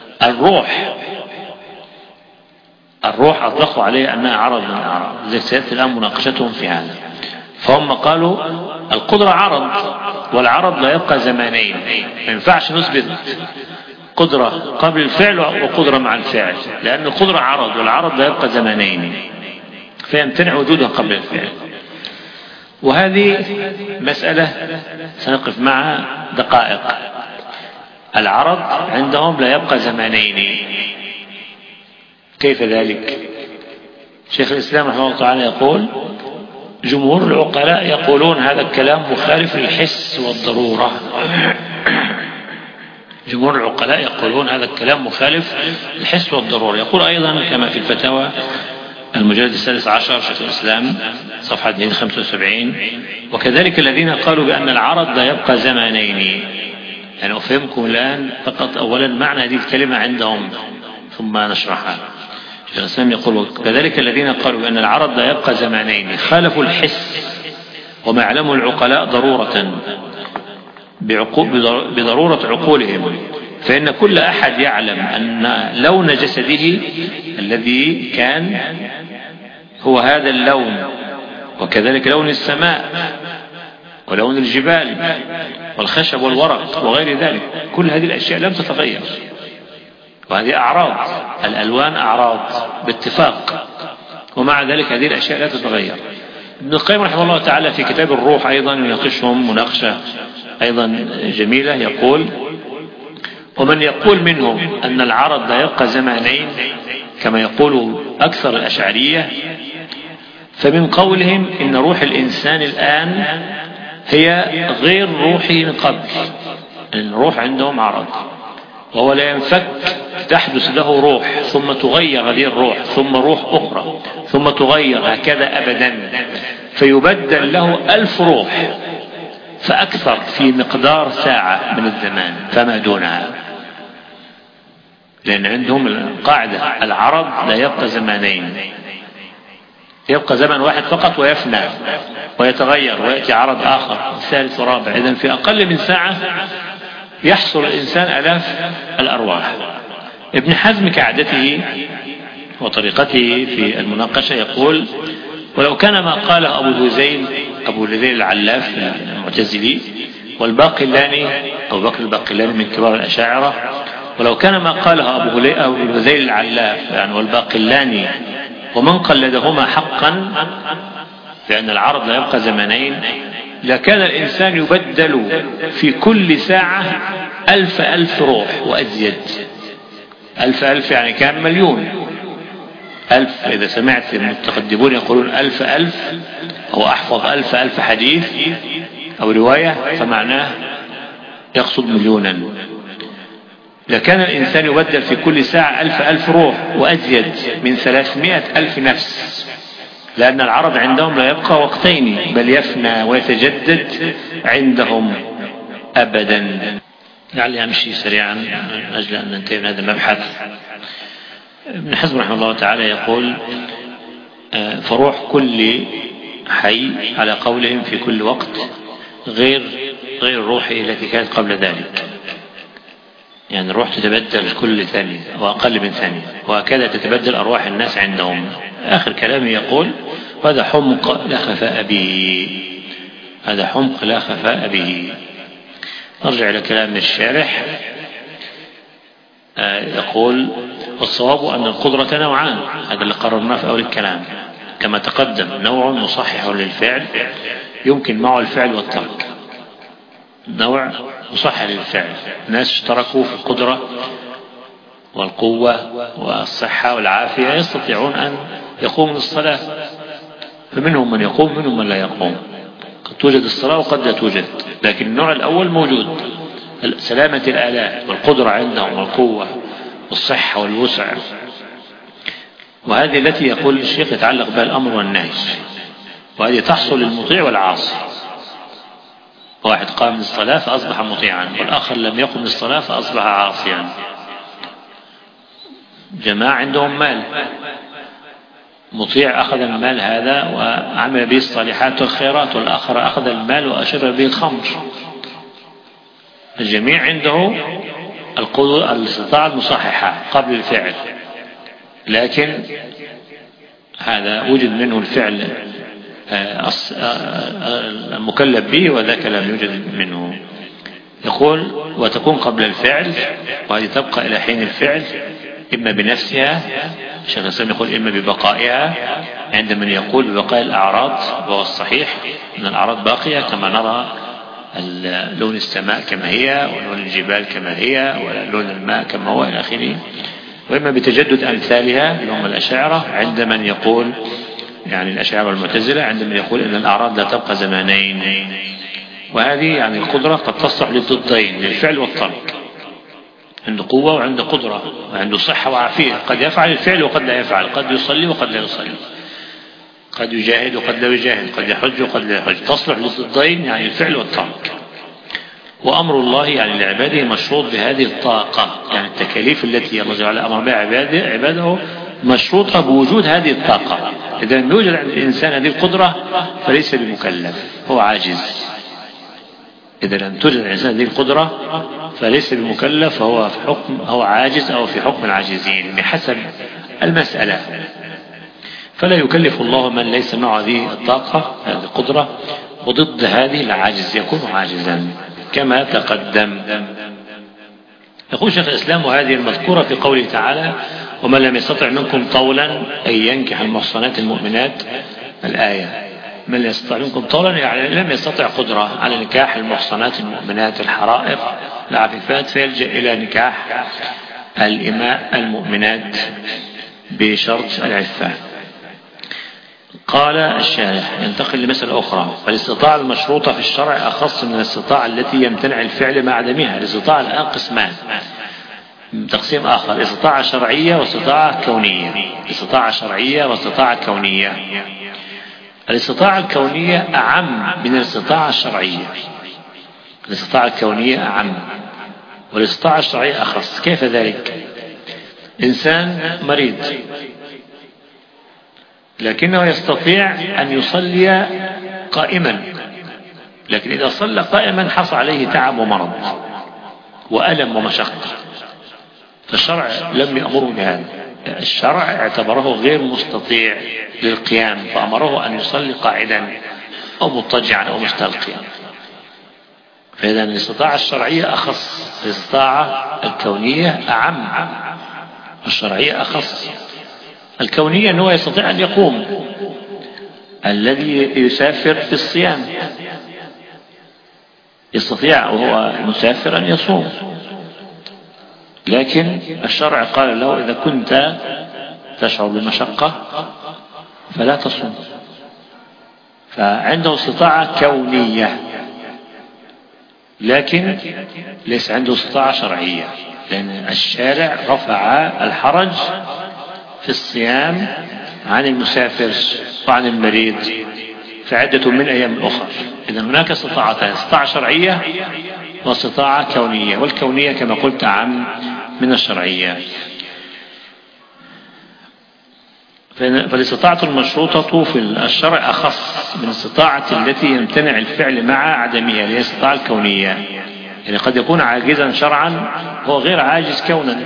الروح أطلقوا عليه أنها عرض من الأعراض، زي سيأتي الآن مناقشتهم في هذا. فهم قالوا القدرة عرض، والعرض لا يبقى زمانين، ما ينفعش نثبت قدرة قبل الفعل وقدرة مع الفعل، لأن القدرة عرض والعرض لا يبقى زمانين، فيمتنع وجودها قبل الفعل. وهذه مسألة سنقف معها دقائق. العرض عندهم لا يبقى زمانين، كيف ذلك؟ شيخ الإسلام رحمه الله تعالى يقول جمهور العقلاء يقولون هذا الكلام مخالف للحس والضرورة. جمهور العقلاء يقولون هذا الكلام مخالف للحس والضرورة. يقول أيضا كما في الفتاوى المجلد 16 شيخ الإسلام صفحة 275: وكذلك الذين قالوا بأن العرض لا يبقى زمانين. يعني أفهمكم الآن فقط أولا معنى هذه الكلمة عندهم ثم نشرحها. شيخ الإسلام يقول كذلك الذين قالوا بأن العرض لا يبقى زمانين خالفوا الحس وما يعلمه العقلاء ضرورة بضرورة عقولهم، فإن كل أحد يعلم أن لون جسده الذي كان هو هذا اللون، وكذلك لون السماء ولون الجبال والخشب والورق وغير ذلك، كل هذه الأشياء لم تتغير، وهذه أعراض. الألوان أعراض باتفاق، ومع ذلك هذه الأشياء لا تتغير. ابن القيم رحمه الله تعالى في كتاب الروح أيضا يناقشهم مناقشة أيضا جميلة، يقول ومن يقول منهم أن العرض لا يبقى زمانين كما يقول أكثر الأشعرية، فمن قولهم إن روح الإنسان الآن هي غير روحه من قبل، لأن الروح عندهم عرض، وهو لا ينفك، تحدث له روح ثم تغير هذه الروح ثم روح أخرى ثم تغير هكذا أبدا، فيبدل له 1000 روح فأكثر في مقدار ساعة من الزمان فما دونها، لأن عندهم القاعدة العرض لا يبقى زمانين، يبقى زمن واحد فقط ويفنى ويتغير ويأتي عرض آخر ثالث ورابع. إذن في أقل من ساعة يحصل الإنسان آلاف الأرواح. ابن حزم كعادته وطريقته في المناقشة يقول ولو كان ما قاله أبو الهذيل العلاف المعتزلي والباقلاني أو بكر الباقلاني من كبار الأشاعرة، ولو كان ما قاله أبو الهذيل العلاف يعني والباقلاني ومن قلدهما حقا بأن العرض لا يبقى زمانين، لكان الإنسان يبدل في كل ساعة 1000 روح وأزيد. 1000 يعني كان مليون. 1000 إذا سمعت المتقدمون يقولون 1000 أو أحفظ 1000 حديث أو رواية فمعناه يقصد مليونا. لكان الإنسان يبدل في كل ساعة 1000 روح وأزيد من 300,000 نفس، لأن العرض عندهم لا يبقى وقتين بل يفنى ويتجدد عندهم أبدا. لعلي أمشي سريعا من أجل أن ننتهي من هذا المبحث. ابن حزم رحمه الله تعالى يقول فروح كل حي على قولهم في كل وقت غير روحه التي كانت قبل ذلك. يعني الروح تتبدل كل ثانية وأقل من ثانية، وهكذا تتبدل أرواح الناس عندهم. آخر كلامه يقول: هذا حمق لا خفاء به، هذا حمق لا خفاء به. نرجع إلى كلام الشارح. يقول: والصواب أن القدرة نوعان، هذا اللي قررناه في أول الكلام كما تقدم: نوع مصحح للفعل يمكن معه الفعل والترك، نوع مصحح للفعل. الناس اشتركوا في القدرة والقوة والصحة والعافية، يستطيعون أن يقوموا بالصلاة، فمنهم من يقوم منهم من لا يقوم. قد توجد الصلاة وقد لا توجد، لكن النوع الأول موجود، سلامة الآلات والقدرة عندهم والقوة والصحة والوسع، وهذه التي يقول الشيخ يتعلق بها الأمر والنهي، وهذه تحصل للمطيع والعاصي. واحد قام للصلاة فأصبح مطيعا، والآخر لم يقم للصلاة فأصبح عاصيا. جماعة عندهم مال، مطيع أخذ المال هذا وعمل به الصالحات والخيرات، والآخر أخذ المال وأشرب به الخمر. الجميع عنده القدرة الاستطاعة المصححة قبل الفعل، لكن هذا وجد منه الفعل المكلف به وذاك لم يوجد منه. يقول: وتكون قبل الفعل، وهذه تبقى إلى حين الفعل، إما بنفسها، الشيخ الإسلام يقول إما ببقائها، عند من يقول ببقاء الأعراض، وهو الصحيح أن الأعراض باقية كما نرى لون السماء كما هي، ولون الجبال كما هي، ولون الماء كما هو إلى آخره، وإما بتجدد أمثالها اللي هم الأشاعرة، عند من يقول يعني الأشاعرة والمعتزلة عند من يقول إن الأعراض لا تبقى زمانين. وهذه يعني القدرة قد تصلح للضدين، للفعل والترك، عنده قوة وعنده قدرة وعنده صحة وعافية، قد يفعل الفعل وقد لا يفعل، قد يصلي وقد لا يصلي، قد يجاهد وقد لا يجاهد، قد يحج وقد لا يحج، تصلح للضدين يعني الفعل والترك. وأمر الله يعني لعباده مشروط بهذه الطاقة، يعني التكاليف التي الله جل أمر بها عباده مشروطة بوجود هذه الطاقة. إذا لم يوجد عند الإنسان هذه القدرة فليس بمكلف، هو عاجز. إذا لم توجد الإنسان هذه القدرة فليس بمكلف، فهو في حكم، هو عاجز أو في حكم العاجزين بحسب المسألة. فلا يكلف الله من ليس معه هذه الطاقة، هذه القدرة، وضد هذه العاجز يكون عاجزا كما تقدم. يقول شيخ الإسلام: وهذه المذكورة في قوله تعالى: ومن لم يستطع منكم طولا أن ينكح المحصنات المؤمنات، الآية. من يستطع منكم طولا يعني لم يستطع قدرة على نكاح المحصنات المؤمنات الحرائر العفيفات، فيلجأ إلى نكاح الإماء المؤمنات بشرط العفة. قال الشارح: ينتقل لمسألة أخرى: فالاستطاعة المشروطة في الشرع أخص من الاستطاعة التي يمتنع الفعل مع عدمها. الاستطاعة الآن قسمان، تقسيم آخر: استطاعة شرعية واستطاعة كونية. استطاعة شرعية واستطاعة كونية. الاستطاعة الكونية أعم من الاستطاعة الشرعية. الاستطاعة الكونية أعم والاستطاعة الشرعية أخص. كيف ذلك؟ إنسان مريض لكنه يستطيع أن يصلي قائما، لكن إذا صلى قائما حصل عليه تعب ومرض وألم ومشقة، فالشرع لم يأمره بهذا. الشرع اعتبره غير مستطيع للقيام فأمره أن يصلي قاعدا أو مضطجعا أو مستلقيا. فإذا الاستطاعة الشرعية أخص، الاستطاعة الكونية أعم، الشرعية أخص. الكونية أنه يستطيع أن يقوم، الذي يسافر في الصيام يستطيع وهو مسافر أن يصوم، لكن الشرع قال له: إذا كنت تشعر بالمشقة فلا تصوم. فعنده استطاعة كونية لكن ليس عنده استطاعة شرعية، لأن الشارع رفع الحرج في الصيام عن المسافر وعن المريض في عدة من أيام أخرى. إذن هناك استطاعتان: استطاعة شرعية واستطاعة كونية، والكونية كما قلت أعم من الشرعية. فالاستطاعة المشروطة في الشرع أخص من الاستطاعة التي يمتنع الفعل مع عدمها، اللي هي الاستطاعة الكونية. يعني قد يكون عاجزا شرعا هو غير عاجز كونا.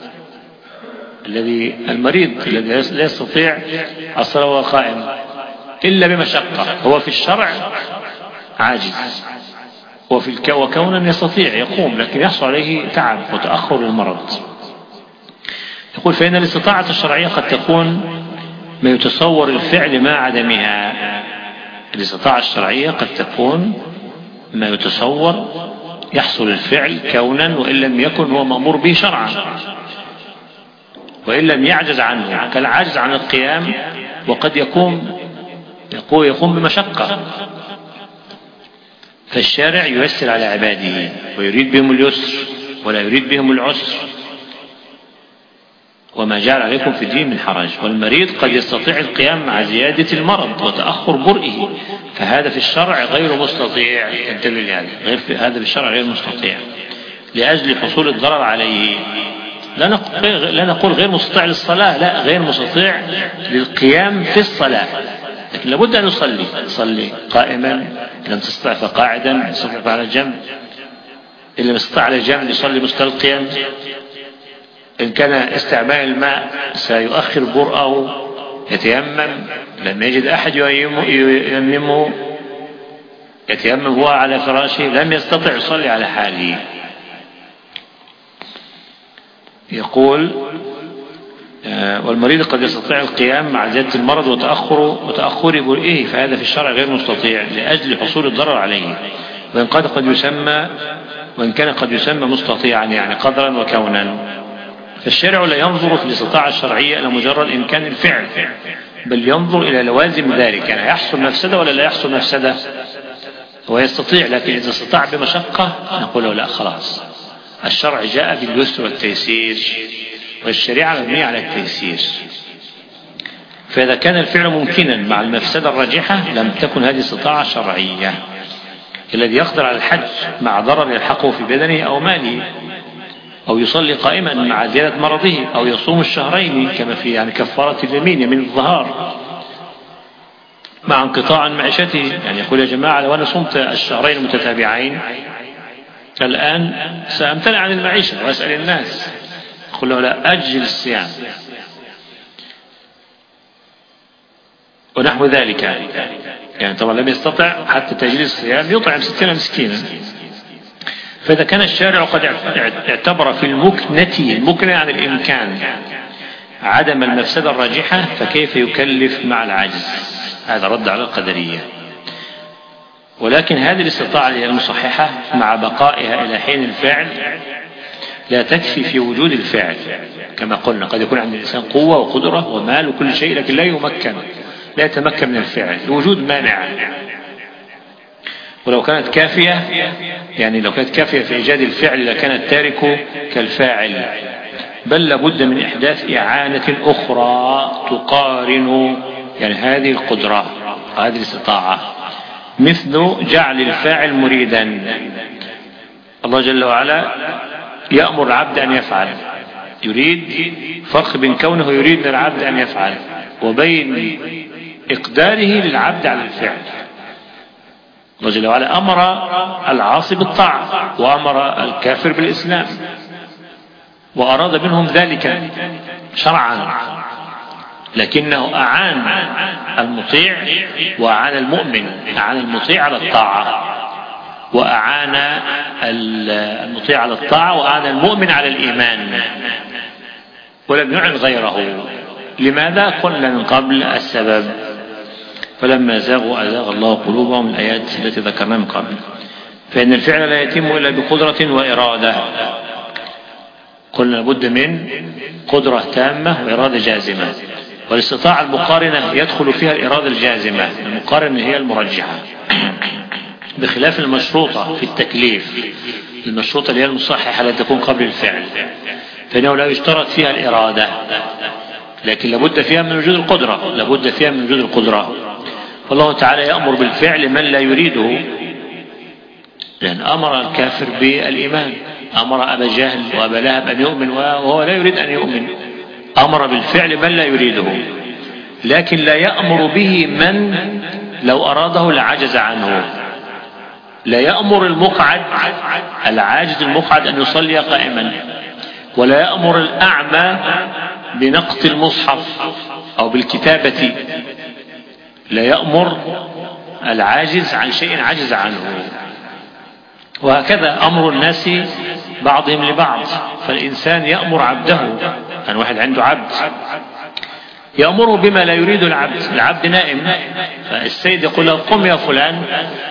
المريض الذي لا يستطيع الصلاة وهو قائم إلا بمشقة، هو في الشرع عاجز، وكونا يستطيع يقوم، لكن يحصل عليه تعب وتأخر المرض. يقول فإن الاستطاعة الشرعية قد تكون ما يتصور الفعل مع عدمها. الاستطاعة الشرعية قد تكون ما يتصور يحصل الفعل كونا، وإن لم يكن هو مأمور به شرعا، وإن لم يعجز عنه، كالعجز عن القيام، وقد يقوم بمشقة. فالشارع ييسر على عباده ويريد بهم اليسر ولا يريد بهم العسر، وما جعل عليكم في الدين من حرج. والمريض قد يستطيع القيام مع زيادة المرض وتأخر برئه، فهذا في الشرع غير مستطيع. انتبه لهذا، هذا في الشرع غير مستطيع لأجل حصول الضرر عليه. لا نقول غير مستطيع للصلاة، لا، غير مستطيع للقيام في الصلاة، لكن لابد أن يصلي قائما، لم تستطع فقاعدا، يستطيع على الجنب، إن لم يستطع على الجنب يصلي مستلقيا. إن كان استعمال الماء سيؤخر برأه يتيمم، لم يجد أحد ييممه يتيمم هو على فراشه، لم يستطع يصلي على حاله. يقول والمريض قد يستطيع القيام مع زيادة المرض وتأخر برئه، فهذا في الشرع غير مستطيع لأجل حصول الضرر عليه. وإن كان قد يسمى مستطيعا، يعني قدرا وكونا. فالشارع لا ينظر في الاستطاعة الشرعية إلى مجرد إمكان الفعل، بل ينظر إلى لوازم ذلك، يعني يحصل مفسدة ولا لا يحصل مفسدة. هو يستطيع، لكن إذا استطاع بمشقة نقول له لا، خلاص. الشرع جاء باليسر والتيسير، والشريعة مبنية على التيسير. فإذا كان الفعل ممكنا مع المفسدة الراجحة لم تكن هذه استطاعة شرعية. الذي يقدر على الحج مع ضرر يلحقه في بدنه أو ماله، أو يصلي قائما مع زيادة مرضه، أو يصوم الشهرين كما في يعني كفارة اليمين، يمين الظهار، مع انقطاع معيشته. يعني يقول يا جماعة لو أنا صمت الشهرين المتتابعين الآن سأمتنع عن المعيشة وأسأل الناس، يقول له لا، أجل الصيام ونحو ذلك. يعني طبعا لم يستطع حتى تأجيل الصيام يطعم 60 مسكينا. فإذا كان الشارع قد اعتبر في المكنة عن الإمكان عدم المفسدة الراجحة، فكيف يكلف مع العجز؟ هذا رد على القدرية. ولكن هذه الاستطاعة المصححة مع بقائها إلى حين الفعل لا تكفي في وجود الفعل. كما قلنا قد يكون عند الإنسان قوة وقدرة ومال وكل شيء، لكن لا يتمكن من الفعل لوجود مانع. ولو كانت كافية، يعني لو كانت كافية في إيجاد الفعل لكان التارك كالفاعل، بل لابد من إحداث إعانة أخرى تقارن يعني هذه القدرة، هذه الاستطاعة، مثل جعل الفاعل مريدا. الله جل وعلا يأمر العبد أن يفعل، يريد، فرق بين كونه يريد من العبد أن يفعل وبين إقداره للعبد على الفعل. الله جل وعلا أمر العاصي بالطاعة وأمر الكافر بالإسلام، وأراد منهم ذلك شرعا، لكنه أعان المطيع وأعان المؤمن، أعان المطيع على الطاعة، وأعان المطيع على الطاعة، وأعان المؤمن على الإيمان، ولم يعن غيره. لماذا؟ قلنا من قبل السبب، فلما زاغوا أزاغ الله قلوبهم، الآيات التي ذكرناها من قبل. فإن الفعل لا يتم إلا بقدرة وإرادة. قلنا لابد من قدرة تامة وإرادة جازمة. والاستطاعة المقارنة يدخل فيها الإرادة الجازمة، المقارنة هي المرجحة، بخلاف المشروطة في التكليف. المشروطة اللي هي المصححة التي تكون قبل الفعل، فإنه لا يشترط فيها الإرادة، لكن لابد فيها من وجود القدرة. فالله تعالى يأمر بالفعل من لا يريده، لأن أمر الكافر بالإيمان، أمر أبا جهل وأبا لهب أن يؤمن وهو لا يريد أن يؤمن، أمر بالفعل من لا يريده. لكن لا يأمر به من لو أراده لعجز عنه. لا يأمر المقعد العاجز المقعد أن يصلي قائما، ولا يأمر الأعمى بنقط المصحف أو بالكتابة. لا يأمر العاجز عن شيء عجز عنه. وهكذا أمر الناس بعضهم لبعض. فالإنسان يأمر عبده، أن واحد عنده عبد يأمره بما لا يريد العبد. العبد نائم، فالسيد يقول له قم يا فلان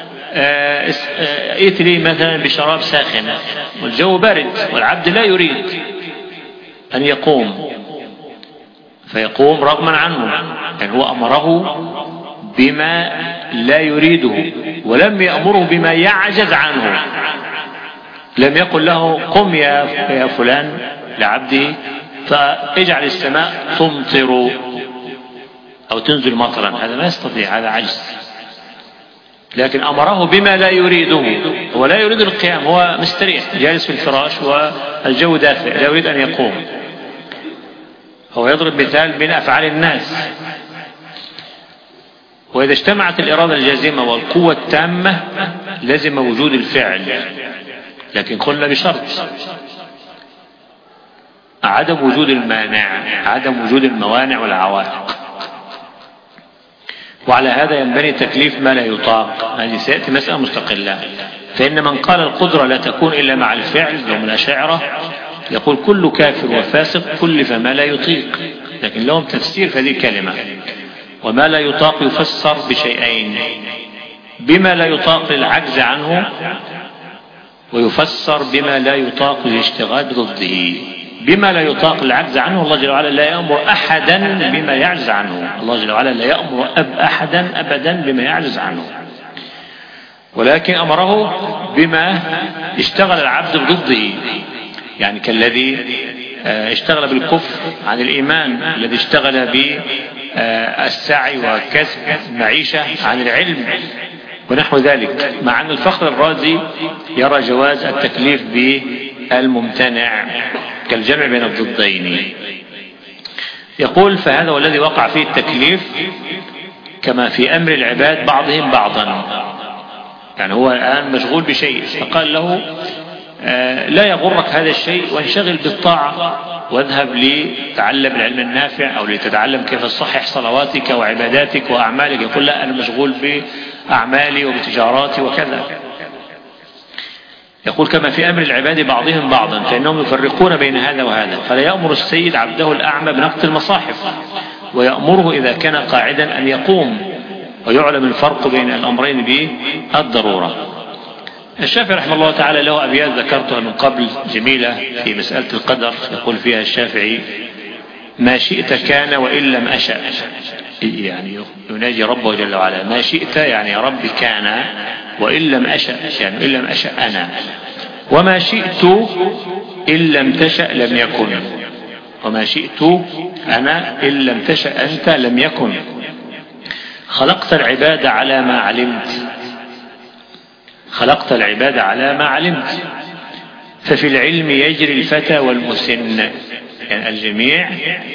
ائت لي مثلا بشراب ساخن والجو بارد، والعبد لا يريد أن يقوم، فيقوم رغما عنه. يعني هو أمره بما لا يريده ولم يأمره بما يعجز عنه. لم يقل له قم يا فلان لعبده فاجعل السماء تمطر أو تنزل مطرا، هذا ما يستطيع، هذا عجز. لكن أمره بما لا يريده. هو لا يريد القيام، هو مستريح جالس في الفراش والجو دافئ لا يريد أن يقوم. هو يضرب مثال من أفعال الناس. وإذا اجتمعت الإرادة الجازمة والقوة التامة لازم وجود الفعل، لكن قلنا بشرط عدم وجود المانع، عدم وجود الموانع والعوائق. وعلى هذا ينبني تكليف ما لا يطاق. هذه سيأتي مسألة مستقلة. فإن من قال القدرة لا تكون إلا مع الفعل يوم الأشاعرة يقول كل كافر وفاسق كلف ما لا يطيق، لكن لهم تفسير في هذه الكلمة. وما لا يطاق يفسر بشيئين: بما لا يطاق للعجز عنه، ويفسر بما لا يطاق للاشتغال بضده. بما لا يطاق العجز عنه، الله جل وعلا لا يأمر أحدا بما يعجز عنه. الله جل وعلا لا يأمر أحدا أبدا بما يعجز عنه، ولكن أمره بما اشتغل العبد بضده. يعني كالذي اشتغل بالكفر عن الإيمان، الذي اشتغل بالسعي وكسب المعيشة عن العلم ونحو ذلك. مع أن الفخر الرازي يرى جواز التكليف بالممتنع كالجمع بين الضدين. يقول فهذا هو الذي وقع فيه التكليف كما في أمر العباد بعضهم بعضا. يعني هو الآن مشغول بشيء فقال له لا يغرك هذا الشيء وانشغل بالطاعة واذهب لتعلم العلم النافع أو لتتعلم كيف تصحح صلواتك وعباداتك وأعمالك. يقول لا، أنا مشغول بأعمالي وبتجاراتي وكذا. يقول كما في أمر العباد بعضهم بعضا، فإنهم يفرقون بين هذا وهذا. فلا يأمر السيد عبده الأعمى بنقط المصاحف، ويأمره إذا كان قاعدا أن يقوم، ويعلم الفرق بين الأمرين بالضرورة. الشافعي رحمه الله تعالى له أبيات ذكرتها من قبل جميلة في مسألة القدر. يقول فيها الشافعي: ما شئت كان وإن لم أشأ. يعني يناجي ربه جل وعلا: ما شئت يعني يا رب كان، وإن لم أشأ يعني إن لم أشأ أنا، وما شئت إن لم تشأ لم يكن، وما شئت أنا إن لم تشأ أنت لم يكن. خلقت العباد على ما علمت، خلقت العباد على ما علمت، ففي العلم يجري الفتى والمسن. يعني الجميع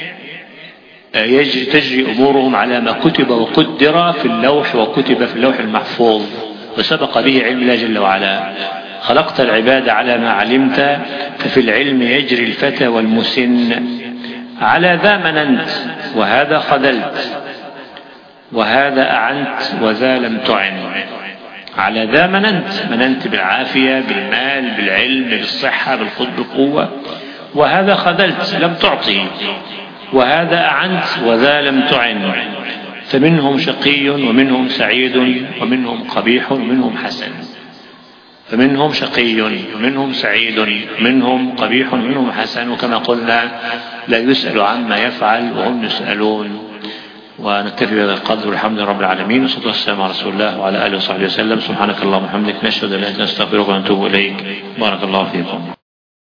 تجري أمورهم على ما كتب وقدر في اللوح، وكتب في اللوح المحفوظ وسبق به علم الله جل وعلا. خلقت العباد على ما علمت، ففي العلم يجري الفتى والمسن. على ذا مننت وهذا خذلت، وهذا أعنت وذا لم تعن. على ذا مننت بالعافية، بالمال، بالعلم، بالصحة، بالقوة. وهذا خذلت لم تعطي، وهذا أعنت وذا لم تعن. فمنهم شقي ومنهم سعيد ومنهم قبيح ومنهم حسن. فمنهم شقي ومنهم سعيد ومنهم قبيح ومنهم حسن. وكما قلنا لا يسأل عما يفعل وهم يسألون. ونكتفي بهذا القدر والحمد لله رب العالمين، والصلاة والسلام على رسول الله وعلى آله وصحبه وسلم. سبحانك اللهم وبحمدك، نشهد أن لا إله إلا أنت، نستغفرك ونتوب إليك. بارك الله فيكم.